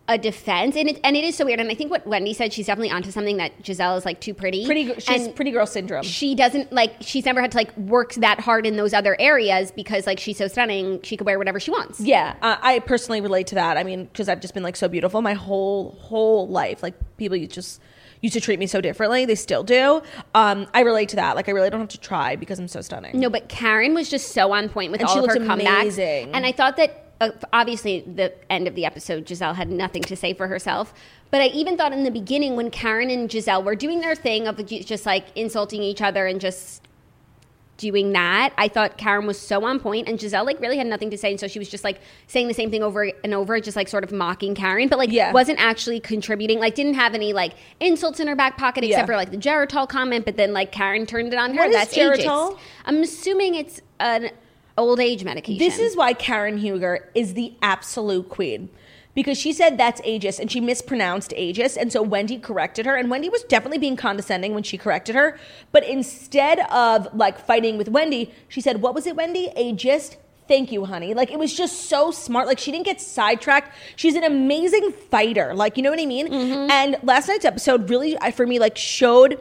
a defense, and it and it is so weird. And I think what Wendy said, she's definitely onto something, that Giselle is like too pretty. Pretty, she's and pretty girl syndrome. She doesn't like. She's never had to like work that hard in those other areas because like she's so stunning. She could wear whatever she wants. Yeah, uh, I personally relate to that. I mean, because I've just been like so beautiful my whole whole life. Like people just used to treat me so differently. They still do. Um, I relate to that. Like I really don't have to try because I'm so stunning. No, but Karen was just so on point with And all she of her looked comebacks, amazing. and I thought that. Uh, obviously, the end of the episode, Giselle had nothing to say for herself. But I even thought in the beginning when Karen and Giselle were doing their thing of just like insulting each other and just doing that, I thought Karen was so on point, and Giselle like really had nothing to say. And so she was just like saying the same thing over and over, just like sort of mocking Karen, but like Yeah. wasn't actually contributing, like didn't have any like insults in her back pocket except Yeah. for like the Geritol comment. But then like Karen turned it on her. What is That's ageist. Geritol? I'm assuming it's an old age medication. This is why Karen Huger is the absolute queen. Because she said that's ageist and she mispronounced ageist. And so Wendy corrected her. And Wendy was definitely being condescending when she corrected her. But instead of like fighting with Wendy, she said, what was it, Wendy? Ageist? Thank you, honey. Like it was just so smart. Like she didn't get sidetracked. She's an amazing fighter. Like, you know what I mean? Mm-hmm. And last night's episode really, for me, like showed...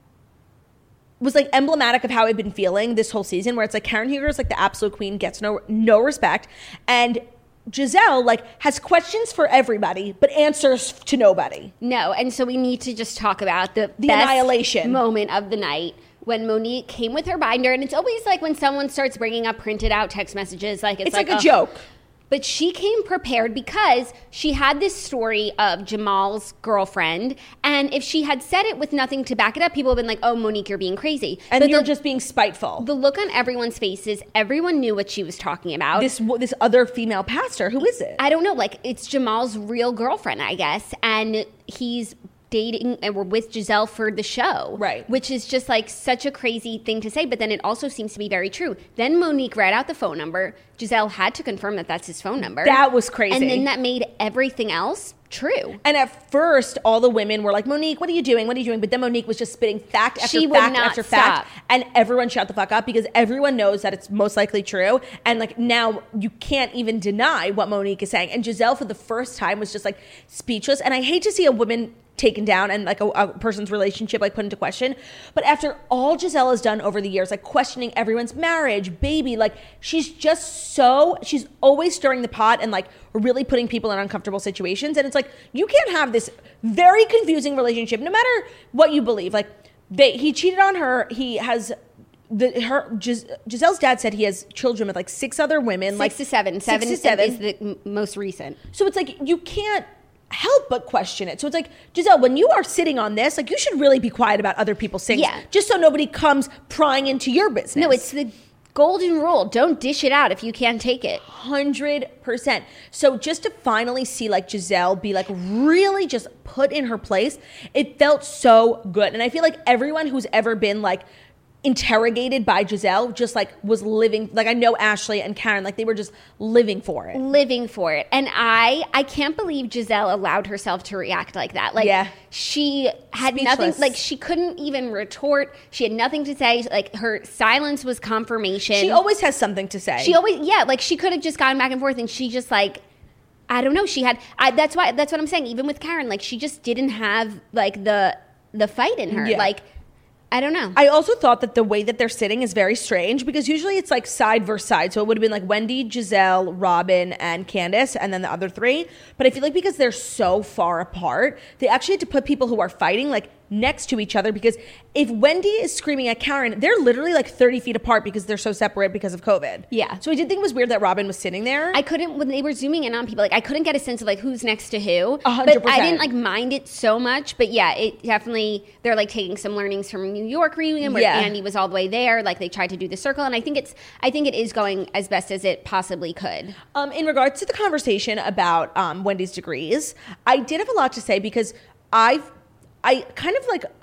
was like emblematic of how I've been feeling this whole season, where it's like Karen Huger is like the absolute queen, gets no no respect, and Giselle like has questions for everybody but answers to nobody. No, and so we need to just talk about the, The best annihilation moment of the night when Monique came with her binder, and it's always like when someone starts bringing up printed out text messages, like it's, It's like, like a oh. joke. But she came prepared because she had this story of Jamal's girlfriend, and if she had said it with nothing to back it up, people have been like, "Oh, Monique, you're being crazy," And but you're the, just being spiteful. the look on everyone's faces, everyone knew what she was talking about. This this other female pastor, who is it? I don't know, like it's Jamal's real girlfriend, I guess, and he's dating and we're with Giselle for the show. Right. Which is just like such a crazy thing to say, but then it also seems to be very true. Then Monique read out the phone number. Giselle had to confirm that that's his phone number. That was crazy. And then that made everything else true. And at first, all the women were like, Monique, what are you doing? What are you doing? But then Monique was just spitting fact after She would fact not after fact. stop. And everyone shut the fuck up because everyone knows that it's most likely true. And like now you can't even deny what Monique is saying. And Giselle, for the first time, was just like speechless. And I hate to see a woman taken down and like a, a person's relationship like put into question. But after all Giselle has done over the years, like questioning everyone's marriage, baby, like she's just so, she's always stirring the pot and like really putting people in uncomfortable situations. And it's like, you can't have this very confusing relationship, no matter what you believe. Like they, he cheated on her. He has the, her, Gis, Giselle's dad said he has children with like six other women. Six like to seven. Six Seven to seven. is the m- most recent. So it's like, you can't help but question it. So it's like, Giselle, when you are sitting on this, like you should really be quiet about other people's things. Yeah. Just so nobody comes prying into your business. No, it's the golden rule. Don't dish it out if you can't take it. Hundred percent. So just to finally see like Giselle be like really just put in her place, it felt so good. And I feel like everyone who's ever been like interrogated by Giselle just like was living, like I know Ashley and Karen, like they were just living for it. Living for it. And I I can't believe Giselle allowed herself to react like that. Like Yeah. she had Speechless. nothing, like she couldn't even retort. She had nothing to say. Like her silence was confirmation. She always has something to say. She always, yeah, like she could have just gone back and forth, and she just like, I don't know. She had, I, that's why, that's what I'm saying. Even with Karen, like she just didn't have like the the fight in her. Yeah. Like, I don't know. I also thought that the way that they're sitting is very strange because usually it's like side versus side. So it would have been like Wendy, Giselle, Robin, and Candace, and then the other three. But I feel like because they're so far apart, they actually had to put people who are fighting like next to each other, because if Wendy is screaming at Karen, they're literally like thirty feet apart because they're so separate because of COVID. Yeah. So I did think it was weird that Robin was sitting there. I couldn't, when they were zooming in on people, like I couldn't get a sense of like who's next to who. A hundred But I didn't percent. like mind it so much. But yeah, it definitely, they're like taking some learnings from New York reunion where Yeah. Andy was all the way there. Like they tried to do the circle. And I think it's, I think it is going as best as it possibly could. Um, in regards to the conversation about um, Wendy's degrees, I did have a lot to say because I've, I kind of like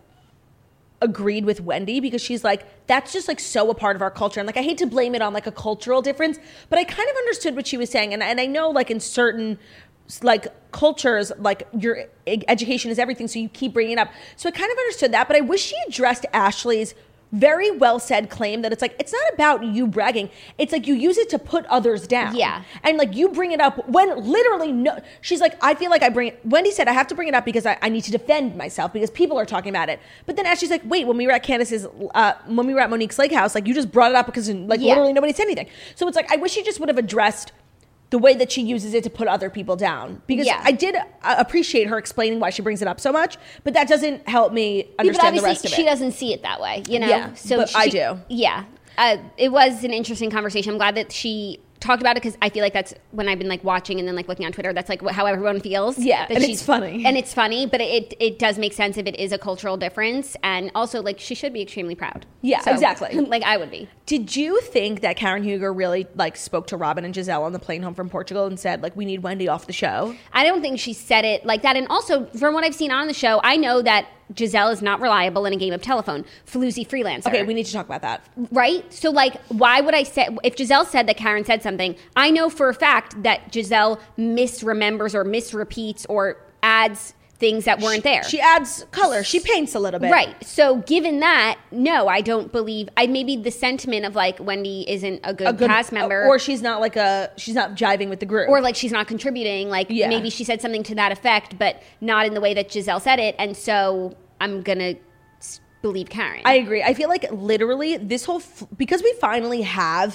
agreed with Wendy because she's like, that's just like so a part of our culture. And like, I hate to blame it on like a cultural difference, but I kind of understood what she was saying. And, and I know like in certain like cultures, like your e- education is everything. So you keep bringing it up. So I kind of understood that, but I wish she addressed Ashley's very well said claim that it's like, it's not about you bragging. It's like you use it to put others down. Yeah. And like you bring it up when literally no, she's like, I feel like I bring it. Wendy said, I have to bring it up because I, I need to defend myself because people are talking about it. But then Ashley's like, wait, when we were at Candace's, uh, when we were at Monique's lake house, like you just brought it up because like Yeah. literally nobody said anything. So it's like, I wish she just would have addressed the way that she uses it to put other people down. Because Yeah. I did uh, appreciate her explaining why she brings it up so much, but that doesn't help me Yeah, but understand the obviously rest of it. she doesn't see it that way, you know? Yeah, but she, I do. Yeah. Uh, it was an interesting conversation. I'm glad that she talked about it because I feel like that's when I've been like watching and then like looking on Twitter, that's like what, how everyone feels. Yeah, that and she's- it's funny. And it's funny, but it, it does make sense if it is a cultural difference. And also, like, she should be extremely proud. Yeah, exactly. Like, I would be. Did you think that Karen Huger really like spoke to Robin and Giselle on the plane home from Portugal and said like, we need Wendy off the show? I don't think she said it like that. And also, from what I've seen on the show, I know that Giselle is not reliable in a game of telephone. Floozy freelancer. Okay, we need to talk about that. Right? So, like, why would I say, if Giselle said that Karen said something, I know for a fact that Giselle misremembers or misrepeats or adds things that weren't there. She adds color. She paints a little bit. Right. So, given that, no, I don't believe, I maybe the sentiment of like Wendy isn't a good, A good cast member. or she's not like a she's not jiving with the group, or like she's not contributing. Like Yeah. maybe she said something to that effect, but not in the way that Giselle said it. And so I'm going to believe Karen. I agree. I feel like literally this whole f- because we finally have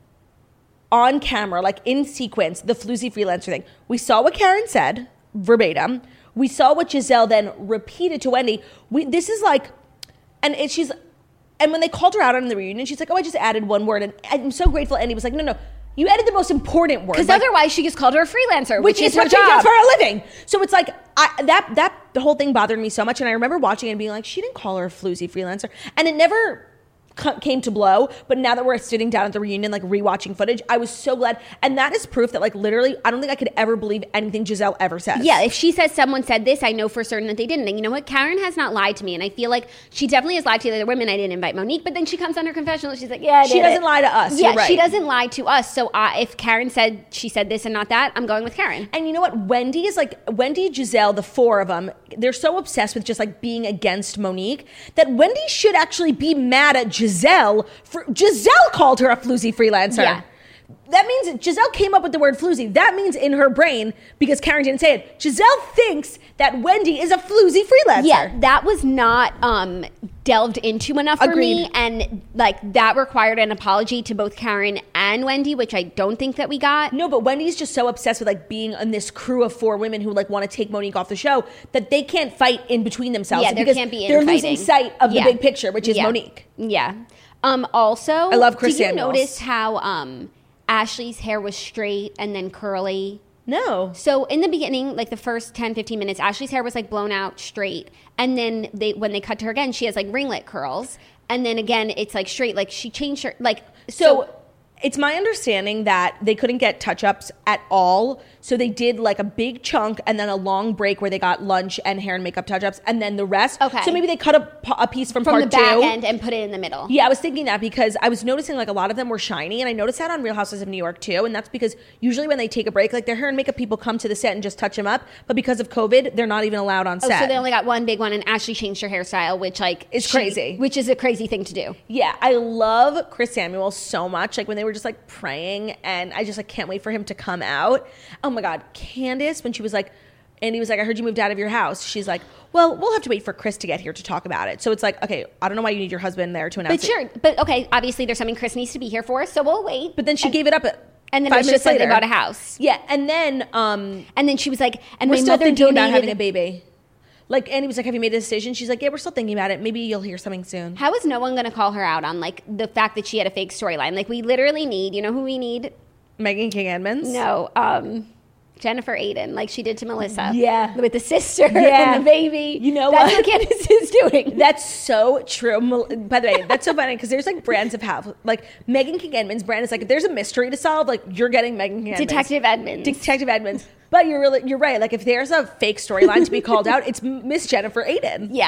on camera, like in sequence, the floozy freelancer thing. We saw what Karen said verbatim. We saw what Giselle then repeated to Wendy. We this is like, and it, she's, and when they called her out on the reunion, she's like, "Oh, I just added one word," and I'm so grateful. Andy was like, "No, no, you added the most important word." Because Like, otherwise she just called her a freelancer, which, which is is her what she does job. for a living. So it's like I, that that the whole thing bothered me so much, and I remember watching it and being like, she didn't call her a floozy freelancer, and it never c- came to blow. But now that we're sitting down at the reunion, like rewatching footage, I was so glad, and that is proof that like literally, I don't think I could ever believe anything Giselle ever says. Yeah, if she says someone said this, I know for certain that they didn't. And you know what? Karen has not lied to me. And I feel like she definitely has lied to the other women. I didn't invite Monique, but then she comes on her confessional. She's like, yeah, I She did doesn't it. lie to us. Yeah, You're right. she doesn't lie to us. So uh, if Karen said she said this and not that, I'm going with Karen. And you know what? Wendy is like, Wendy, Giselle, the four of them, they're so obsessed with just like being against Monique that Wendy should actually be mad at Giselle for, Giselle called her a floozy freelancer. Yeah. That means Giselle came up with the word floozy. That means in her brain, because Karen didn't say it, Giselle thinks that Wendy is a floozy freelancer. Yeah, that was not um, delved into enough for me. Agreed. And like that required an apology to both Karen and Wendy, which I don't think that we got. No, but Wendy's just so obsessed with like being in this crew of four women who like want to take Monique off the show that they can't fight in between themselves. Yeah, there because can't be they're infighting. losing sight of Yeah. the big picture, which is Yeah. Monique. Yeah. Um, also, I love Chris did you Samuels. notice how um, Ashley's hair was straight and then curly? No. So in the beginning, like the first ten, fifteen minutes, Ashley's hair was like blown out straight. And then they when they cut to her again, she has like ringlet curls. And then again, it's like straight. Like she changed her, like, So, it's my understanding that they couldn't get touch-ups at all. So they did like a big chunk and then a long break where they got lunch and hair and makeup touch-ups and then the rest. Okay. So maybe they cut a, p- a piece from, from part the back two. end and put it in the middle. Yeah, I was thinking that because I was noticing like a lot of them were shiny, and I noticed that on Real Houses of New York too. And that's because usually when they take a break, like their hair and makeup people come to the set and just touch them up, but because of COVID, they're not even allowed on Oh, set. so they only got one big one, and Ashley changed her hairstyle, which like It's she- crazy. which is a crazy thing to do. Yeah, I love Chris Samuel so much. Like when they were just like praying, and I just like can't wait for him to come out. Oh my God, Candace, when she was like, and he was like, I heard you moved out of your house. She's like, well, we'll have to wait for Chris to get here to talk about it. So it's like, okay, I don't know why you need your husband there to announce But it. sure, but okay, obviously there's something Chris needs to be here for, so we'll wait. But then she gave it up at and then five it was minutes just something later. about a house. Yeah, and then um, And then she was like, and we're my still mother thinking donated. about having a baby. Like, Andy was like, have you made a decision? She's like, yeah, we're still thinking about it. Maybe you'll hear something soon. How is no one going to call her out on like the fact that she had a fake storyline? Like we literally need, you know who we need? Megan King Edmonds? No, um, Jennifer Aiden, like she did to Melissa. Yeah. With the sister Yeah. and the baby. You know That's what? what Candace is doing. That's so true. Mel- By the way, that's so funny because there's like brands of have like Megan King Edmonds brand is like if there's a mystery to solve, like you're getting Megan King Edmonds. Detective Edmonds. Detective Edmonds. But you're really you're right. Like if there's a fake storyline to be called out, it's Miss Jennifer Aiden. Yeah.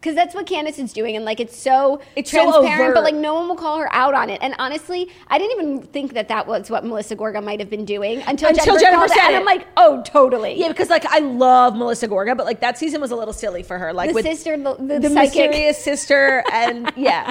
Because that's what Candace is doing, and like it's so It's so transparent, overt. but like no one will call her out on it. And honestly, I didn't even think that that was what Melissa Gorga might have been doing until, Until Jennifer, Jennifer called it, said and it. I'm like, oh, totally. Yeah, because like I love Melissa Gorga, but like that season was a little silly for her. Like the with sister, the, the, the psychic, mysterious sister, and yeah,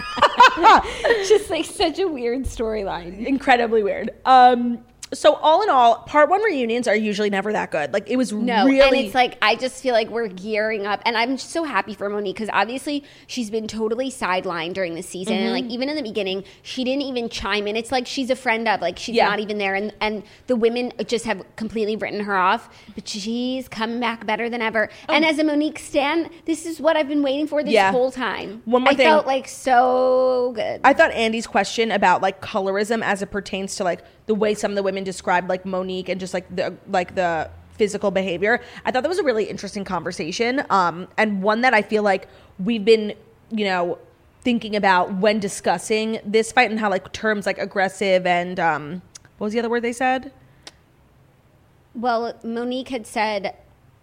just like such a weird storyline. incredibly weird. Um, so all in all, part one reunions are usually never that good. Like it was No, really. and it's like I just feel like we're gearing up, and I'm just so happy for Monique because obviously she's been totally sidelined during the season, Mm-hmm. and like even in the beginning, she didn't even chime in. It's like she's a friend of, like she's Yeah. not even there, and and the women just have completely written her off. But she's coming back better than ever. And as a Monique stan, this is what I've been waiting for this Oh. Yeah. whole time. One more I thing. felt like so good. I thought Andy's question about like colorism as it pertains to like the way some of the women described like Monique and just like the like the physical behavior. I thought that was a really interesting conversation, um, and one that I feel like we've been, you know, thinking about when discussing this fight and how like terms like aggressive and um, what was the other word they said? well, Monique had said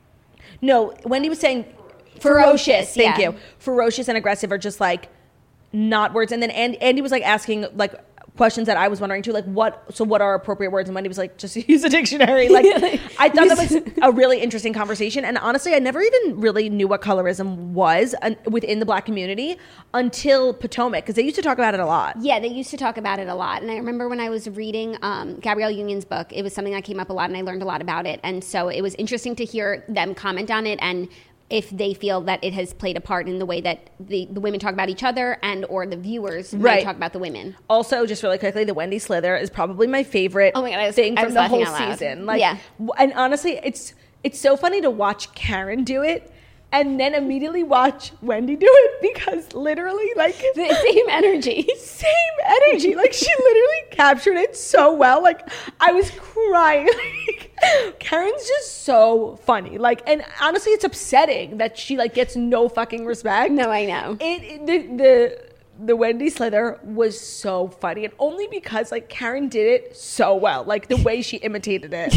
No, Wendy was saying Ferocious, Thank yeah. you. Ferocious and aggressive are just like not words. And then Andy, Andy was like asking like questions that I was wondering too, like what, so what are appropriate words? And Wendy was like, just use a dictionary. Like I thought that was a really interesting conversation. And honestly, I never even really knew what colorism was uh, within the Black community until Potomac, because they used to talk about it a lot. Yeah, they used to talk about it a lot. And I remember when I was reading um, Gabrielle Union's book, it was something that came up a lot, and I learned a lot about it. And so it was interesting to hear them comment on it and if they feel that it has played a part in the way that the, the women talk about each other and or the viewers Right. might talk about the women. Also, just really quickly, the Wendy Slither is probably my favorite Oh my God, I was- thing I from was the laughing whole out loud. season. Like, Yeah. w- and honestly, it's it's so funny to watch Karen do it and then immediately watch Wendy do it because literally, like, The same energy. same energy. Like, she literally captured it so well. Like, I was crying. Like, Karen's just so funny. Like, and honestly, it's upsetting that she like gets no fucking respect. No, I know. It, it the, the the Wendy Slither was so funny, and only because like Karen did it so well, like the way she imitated it.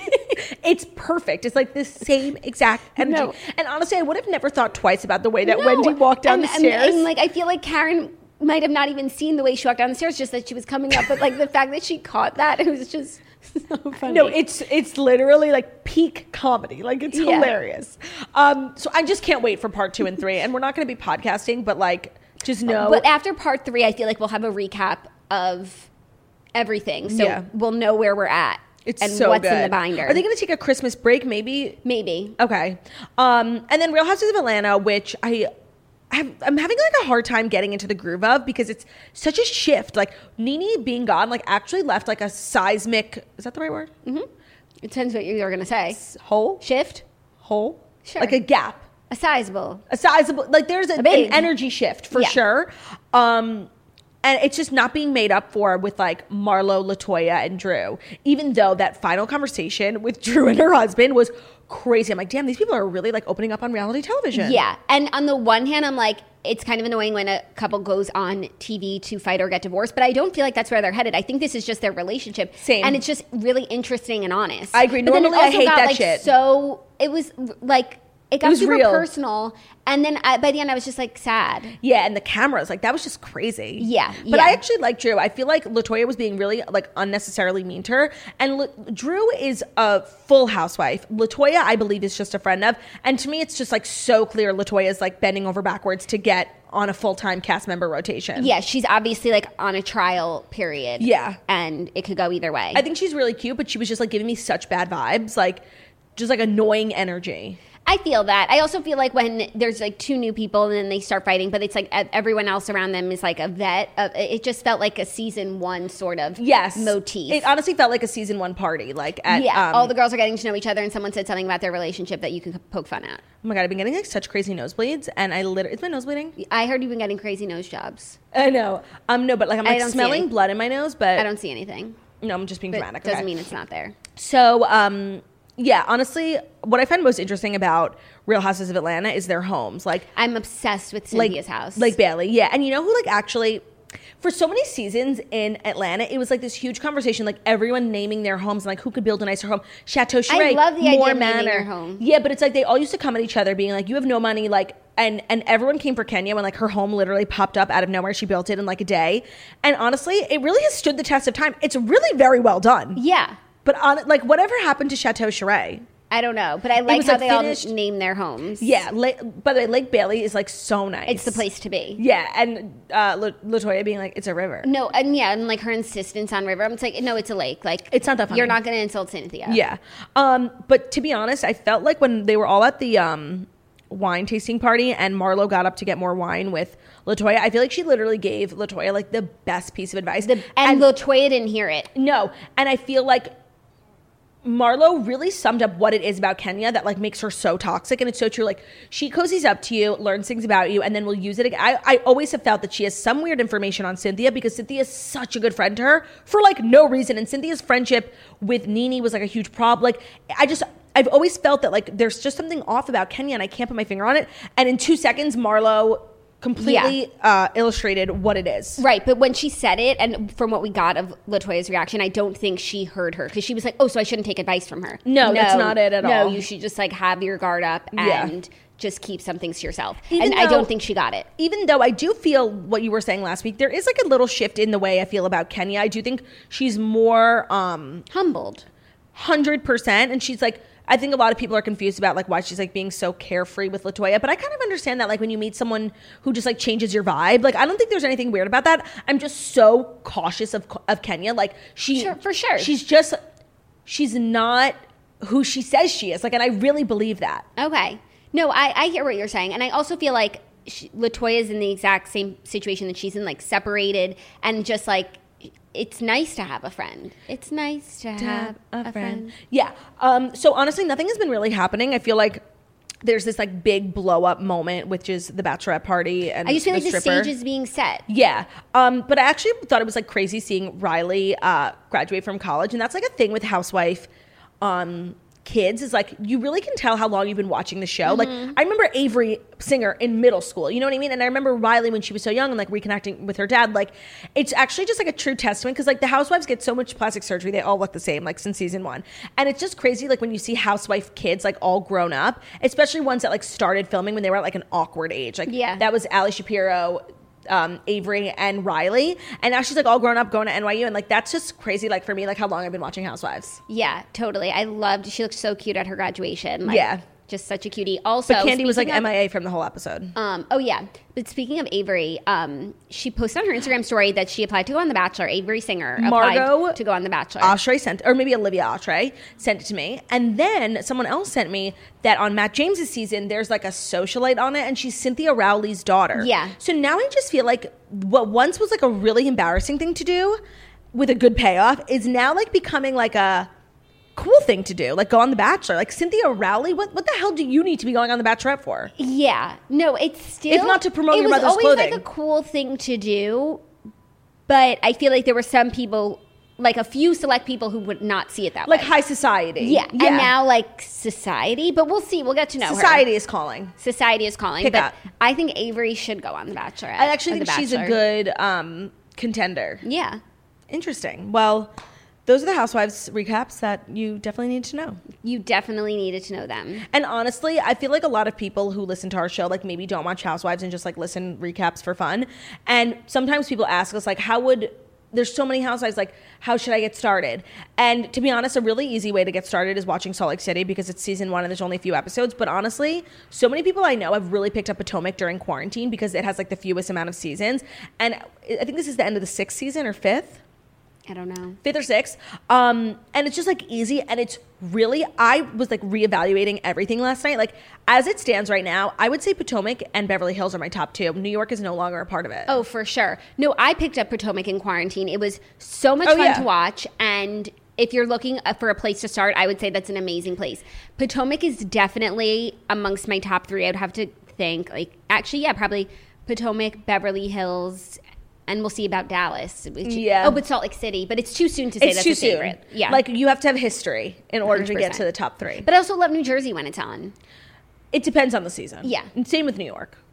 It's perfect. It's like the same exact energy. No. And honestly, I would have never thought twice about the way that No. Wendy walked down and, the and- stairs. And, like, I feel like Karen might have not even seen the way she walked down the stairs, just that she was coming up. But like the fact that she caught that, it was just so funny. No, it's it's literally like peak comedy. Like it's Yeah. hilarious. Um, so I just can't wait for part two and three. And we're not going to be podcasting, but like just know. But after part three, I feel like we'll have a recap of everything, so Yeah. we'll know where we're at it's and so what's good. in the binder. Are they going to take a Christmas break? Maybe. Maybe. Okay. Um, and then Real Houses of Atlanta, which I. Have, I'm having like a hard time getting into the groove of because it's such a shift. Like Nene being gone, like actually left like a seismic. Is that the right word? It depends what you're going to say. Hole, Shift, hole, Sure. like a gap. a sizable. A sizable, like there's a, A big. an energy shift for Yeah. sure. Um, and it's just not being made up for with like Marlo, Latoya, and Drew. Even though that final conversation with Drew and her husband was crazy. I'm like, damn, these people are really like opening up on reality television. Yeah. And on the one hand, I'm like, it's kind of annoying when a couple goes on T V to fight or get divorced, but I don't feel like that's where they're headed. I think this is just their relationship. Same. And it's just really interesting and honest. I agree. But then it Normally, I also hate got, that like, shit. So it was like, it got was super real. personal. And then I, by the end, I was just like sad. Yeah, and the cameras, like that was just crazy. Yeah, But yeah. I actually like Drew. I feel like Latoya was being really like unnecessarily mean to her. And L- Drew is a full housewife. Latoya, I believe, is just a friend of. And to me, it's just like so clear Latoya is like bending over backwards to get on a full-time cast member rotation. Yeah, she's obviously like on a trial period. Yeah. And it could go either way. I think she's really cute, but she was just like giving me such bad vibes. Like just like annoying energy. I feel that. I also feel like when there's like two new people and then they start fighting, but it's like e- everyone else around them is like a vet. Uh, it just felt like a season one sort of Yes. motif. It honestly felt like a season one party. Like at, yeah, um, all the girls are getting to know each other, and someone said something about their relationship that you could poke fun at. oh my God, I've been getting like such crazy nosebleeds. And I literally, is my nose bleeding? I heard you've been getting crazy nose jobs. I know. Um, no, but like I'm I like don't see smelling any. blood in my nose, but I don't see anything. no, I'm just being But dramatic. doesn't okay? mean it's not there. So, um, yeah, honestly, what I find most interesting about Real Houses of Atlanta is their homes. Like, I'm obsessed with like, Cynthia's house. like Bailey. Yeah. And you know who like actually For so many seasons in Atlanta, it was like this huge conversation, like everyone naming their homes, and like who could build a nicer home. Chateau Chirac, I love the Moore idea of naming Manor. your home. Yeah, but it's like they all used to come at each other being like, you have no money, like, and and everyone came for Kenya when like her home literally popped up out of nowhere. She built it in like a day. And honestly, it really has stood the test of time. It's really very well done. Yeah. But on like whatever happened to Chateau Chirac? I don't know, but I like was, how like, they finished- all name their homes. Yeah. La- by the way, Lake Bailey is like so nice. It's the place to be. Yeah, and uh, La- LaToya being like, it's a river. No, and yeah, and like her insistence on river. I'm just like, no, it's a lake. Like, It's not that funny. You're not going to insult Cynthia. Yeah. Um, but to be honest, I felt like when they were all at the um, wine tasting party and Marlo got up to get more wine with LaToya, I feel like she literally gave LaToya like the best piece of advice. The, and, and LaToya didn't hear it. No. And I feel like Marlo really summed up what it is about Kenya that like makes her so toxic. And it's so true. Like she cozies up to you, learns things about you, and then will use it again. I, I always have felt that she has some weird information on Cynthia because Cynthia is such a good friend to her for like no reason. And Cynthia's friendship with Nene was like a huge problem. Like I just, I've always felt that like there's just something off about Kenya and I can't put my finger on it. And in two seconds, Marlo completely uh, illustrated what it is. Right, but when she said it, and from what we got of LaToya's reaction, I don't think she heard her because she was like, "Oh, so I shouldn't take advice from her." No, that's not it at no, all. No, you should just like have your guard up Yeah. and just keep some things to yourself. Even and I though- don't think she got it. Even though I do feel what you were saying last week, there is like a little shift in the way I feel about Kenya. I do think she's more um, Humbled. one hundred percent, and she's like, I think a lot of people are confused about like why she's like being so carefree with LaToya, but I kind of understand that like when you meet someone who just like changes your vibe, like I don't think there's anything weird about that. I'm just so cautious of of Kenya. Like she, Sure, for sure. she's just, she's not who she says she is. Like, and I really believe that. Okay. No, I, I hear what you're saying. And I also feel like she, LaToya is in the exact same situation that she's in, like separated and just like, it's nice to have a friend. It's nice to have a friend. Yeah. Um, so honestly, nothing has been really happening. I feel like there's this like big blow up moment, which is the bachelorette party and I just feel the like the stripper. stage is being set. Yeah. Um, but I actually thought it was like crazy seeing Riley uh, graduate from college. And that's like a thing with housewife um, kids is like, you really can tell how long you've been watching the show. Mm-hmm. Like I remember Avery Singer in middle school, you know what I mean? And I remember Riley when she was so young and like reconnecting with her dad. Like it's actually just like a true testament because like the housewives get so much plastic surgery. They all look the same like since season one. And it's just crazy like when you see housewife kids like all grown up, especially ones that like started filming when they were at like an awkward age. Like Yeah. that was Ali Shapiro, um, Avery and Riley. And now she's like all grown up going to N Y U. And like, that's just crazy. Like for me, like how long I've been watching Housewives. Yeah, totally. I loved, she looked so cute at her graduation. Like, Yeah. Just such a cutie. Also, But Candy was like speaking of- M I A from the whole episode. Um, oh yeah, but speaking of Avery, um, she posted on her Instagram story that she applied to go on The Bachelor. Avery Singer Margot applied to go on The Bachelor. Autry sent, or maybe Olivia Autry sent it to me. And then someone else sent me that on Matt James's season, there's like a socialite on it and she's Cynthia Rowley's daughter. Yeah. So now I just feel like what once was like a really embarrassing thing to do with a good payoff is now like becoming like a cool thing to do. Like go on The Bachelor. Like Cynthia Rowley, what, what the hell do you need to be going on The Bachelorette for? Yeah, no, it's still If not to promote it your was mother's always clothing. like a cool thing to do, but I feel like there were some people, like a few select people, who would not see it that Like way. high society. Yeah, and now like society, but we'll see. We'll get to know her. Society is calling. Society is calling, Pick but up. I think Avery should go on The Bachelorette. I actually or think The she's a Bachelor. good um, contender. Yeah. Interesting. Well, those are the Housewives recaps that you definitely need to know. You definitely needed to know them. And honestly, I feel like a lot of people who listen to our show, like maybe don't watch Housewives and just like listen recaps for fun. And sometimes people ask us like, how would, there's so many Housewives, like how should I get started? And to be honest, a really easy way to get started is watching Salt Lake City because it's season one and there's only a few episodes. But honestly, so many people I know have really picked up Potomac during quarantine because it has like the fewest amount of seasons. And I think this is the end of the sixth season or fifth. I don't know. Fifth or sixth. Um, and it's just like easy. And it's really, I was like reevaluating everything last night. Like as it stands right now, I would say Potomac and Beverly Hills are my top two. New York is no longer a part of it. Oh, for sure. No, I picked up Potomac in quarantine. It was so much Oh, fun yeah. to watch. And if you're looking for a place to start, I would say that's an amazing place. Potomac is definitely amongst my top three. I'd have to think, like, actually, yeah, probably Potomac, Beverly Hills, and we'll see about Dallas. Which, Yeah. Oh, but Salt Lake City. But it's too soon to say It's that's too a soon. favorite. Yeah. Like you have to have history in order to one hundred get percent. to the top three. But I also love New Jersey when it's on. It depends on the season. Yeah. And same with New York.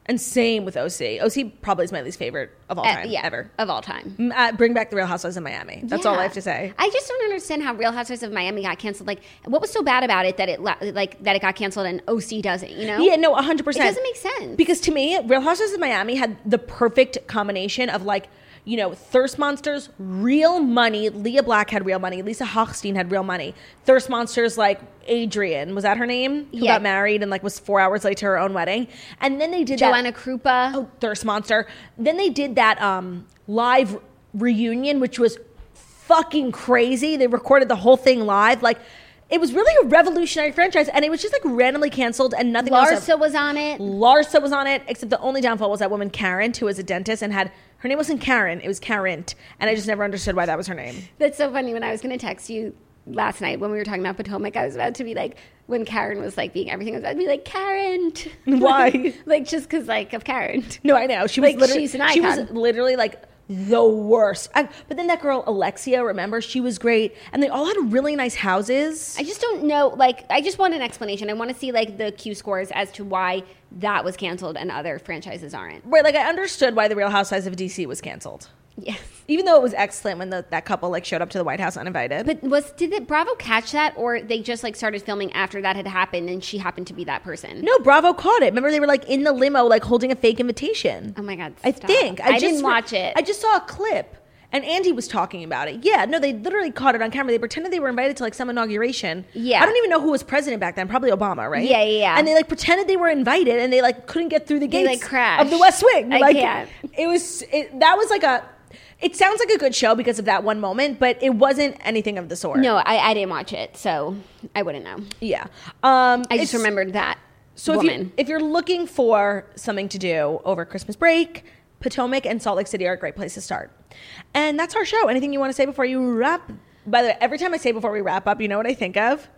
And same with O C. O C probably is my least favorite of all Uh, time, yeah, ever. of all time. M- Uh, bring back the Real Housewives of Miami. That's all I Yeah. have to say. I just don't understand how Real Housewives of Miami got canceled. Like, what was so bad about it that it la- like that it got canceled and O C doesn't? You know? Yeah, no, one hundred percent. It doesn't make sense. Because to me, Real Housewives of Miami had the perfect combination of like, you know, Thirst Monsters, real money. Leah Black had real money. Lisa Hochstein had real money. Thirst Monsters, like Adrian, was that her name? Who Yeah. got married and like was four hours late to her own wedding. And then they did Joanna that. Krupa. Oh, Thirst Monster. Then they did that um, live reunion, which was fucking crazy. They recorded the whole thing live. Like, it was really a revolutionary franchise, and it was just like randomly canceled and nothing else. Larsa was on it. Larsa was on it, except the only downfall was that woman Karen, who was a dentist and had her name wasn't Karen, it was Karen, and I just never understood why that was her name. That's so funny. When I was going to text you last night when we were talking about Potomac, I was about to be like, when Karen was like being everything, I was about to be like, Karen. Why? Like, just because, like, of Karen. No, I know. She was Like, literally she's an she was icon. literally like the worst. I, but then that girl Alexia, remember, she was great, and they all had really nice houses. I just don't know. Like, I just want an explanation. I want to see, like, the Q scores as to why that was canceled and other franchises aren't. Right, like I understood why the Real Housewives of D C was canceled, Yes. even though it was excellent when the, that couple like showed up to the White House uninvited. But was did the Bravo catch that, or they just like started filming after that had happened and she happened to be that person? no, Bravo caught it. Remember, they were like in the limo, like holding a fake invitation. Oh my God! I stop. think I, just didn't re- watch it. I just saw a clip, and Andy was talking about it. Yeah, no, they literally caught it on camera. They pretended they were invited to like some inauguration. Yeah. I don't even know who was president back then. Probably Obama, right? Yeah, yeah, yeah. And they like pretended they were invited, and they like couldn't get through the They, gates like, crashed. of the West Wing. I like, can't. It was it, that was like a. It sounds like a good show because of that one moment, but it wasn't anything of the sort. no, I, I didn't watch it, so I wouldn't know. Yeah. Um, I just it's- remembered that So if, woman. you, if you're looking for something to do over Christmas break, Potomac and Salt Lake City are a great place to start. And that's our show. Anything you want to say before you wrap? By the way, every time I say before we wrap up, you know what I think of?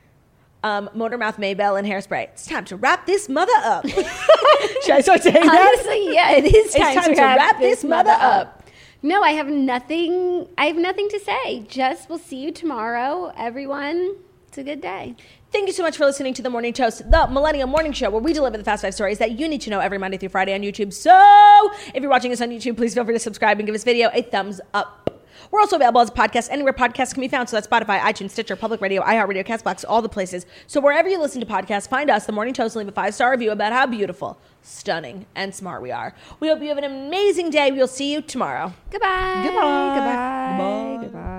Um, Motormouth Maybell and Hairspray. It's time to wrap this mother up. Should I start saying that? Honestly, yeah, it is It's time, time to wrap this mother up. No, I have nothing. I have nothing to say. Just we'll see you tomorrow, everyone. It's a good day. Thank you so much for listening to The Morning Toast, the Millennial Morning Show, where we deliver the fast five stories that you need to know every Monday through Friday on YouTube. So if you're watching us on YouTube, please feel free to subscribe and give this video a thumbs up. We're also available as a podcast anywhere podcasts can be found. So that's Spotify, iTunes, Stitcher, Public Radio, iHeartRadio, CastBox, all the places. So wherever you listen to podcasts, find us, The Morning Toast, and leave a five-star review about how beautiful, stunning, and smart we are. We hope you have an amazing day. We'll see you tomorrow. Goodbye. Goodbye. Goodbye. Goodbye. Goodbye.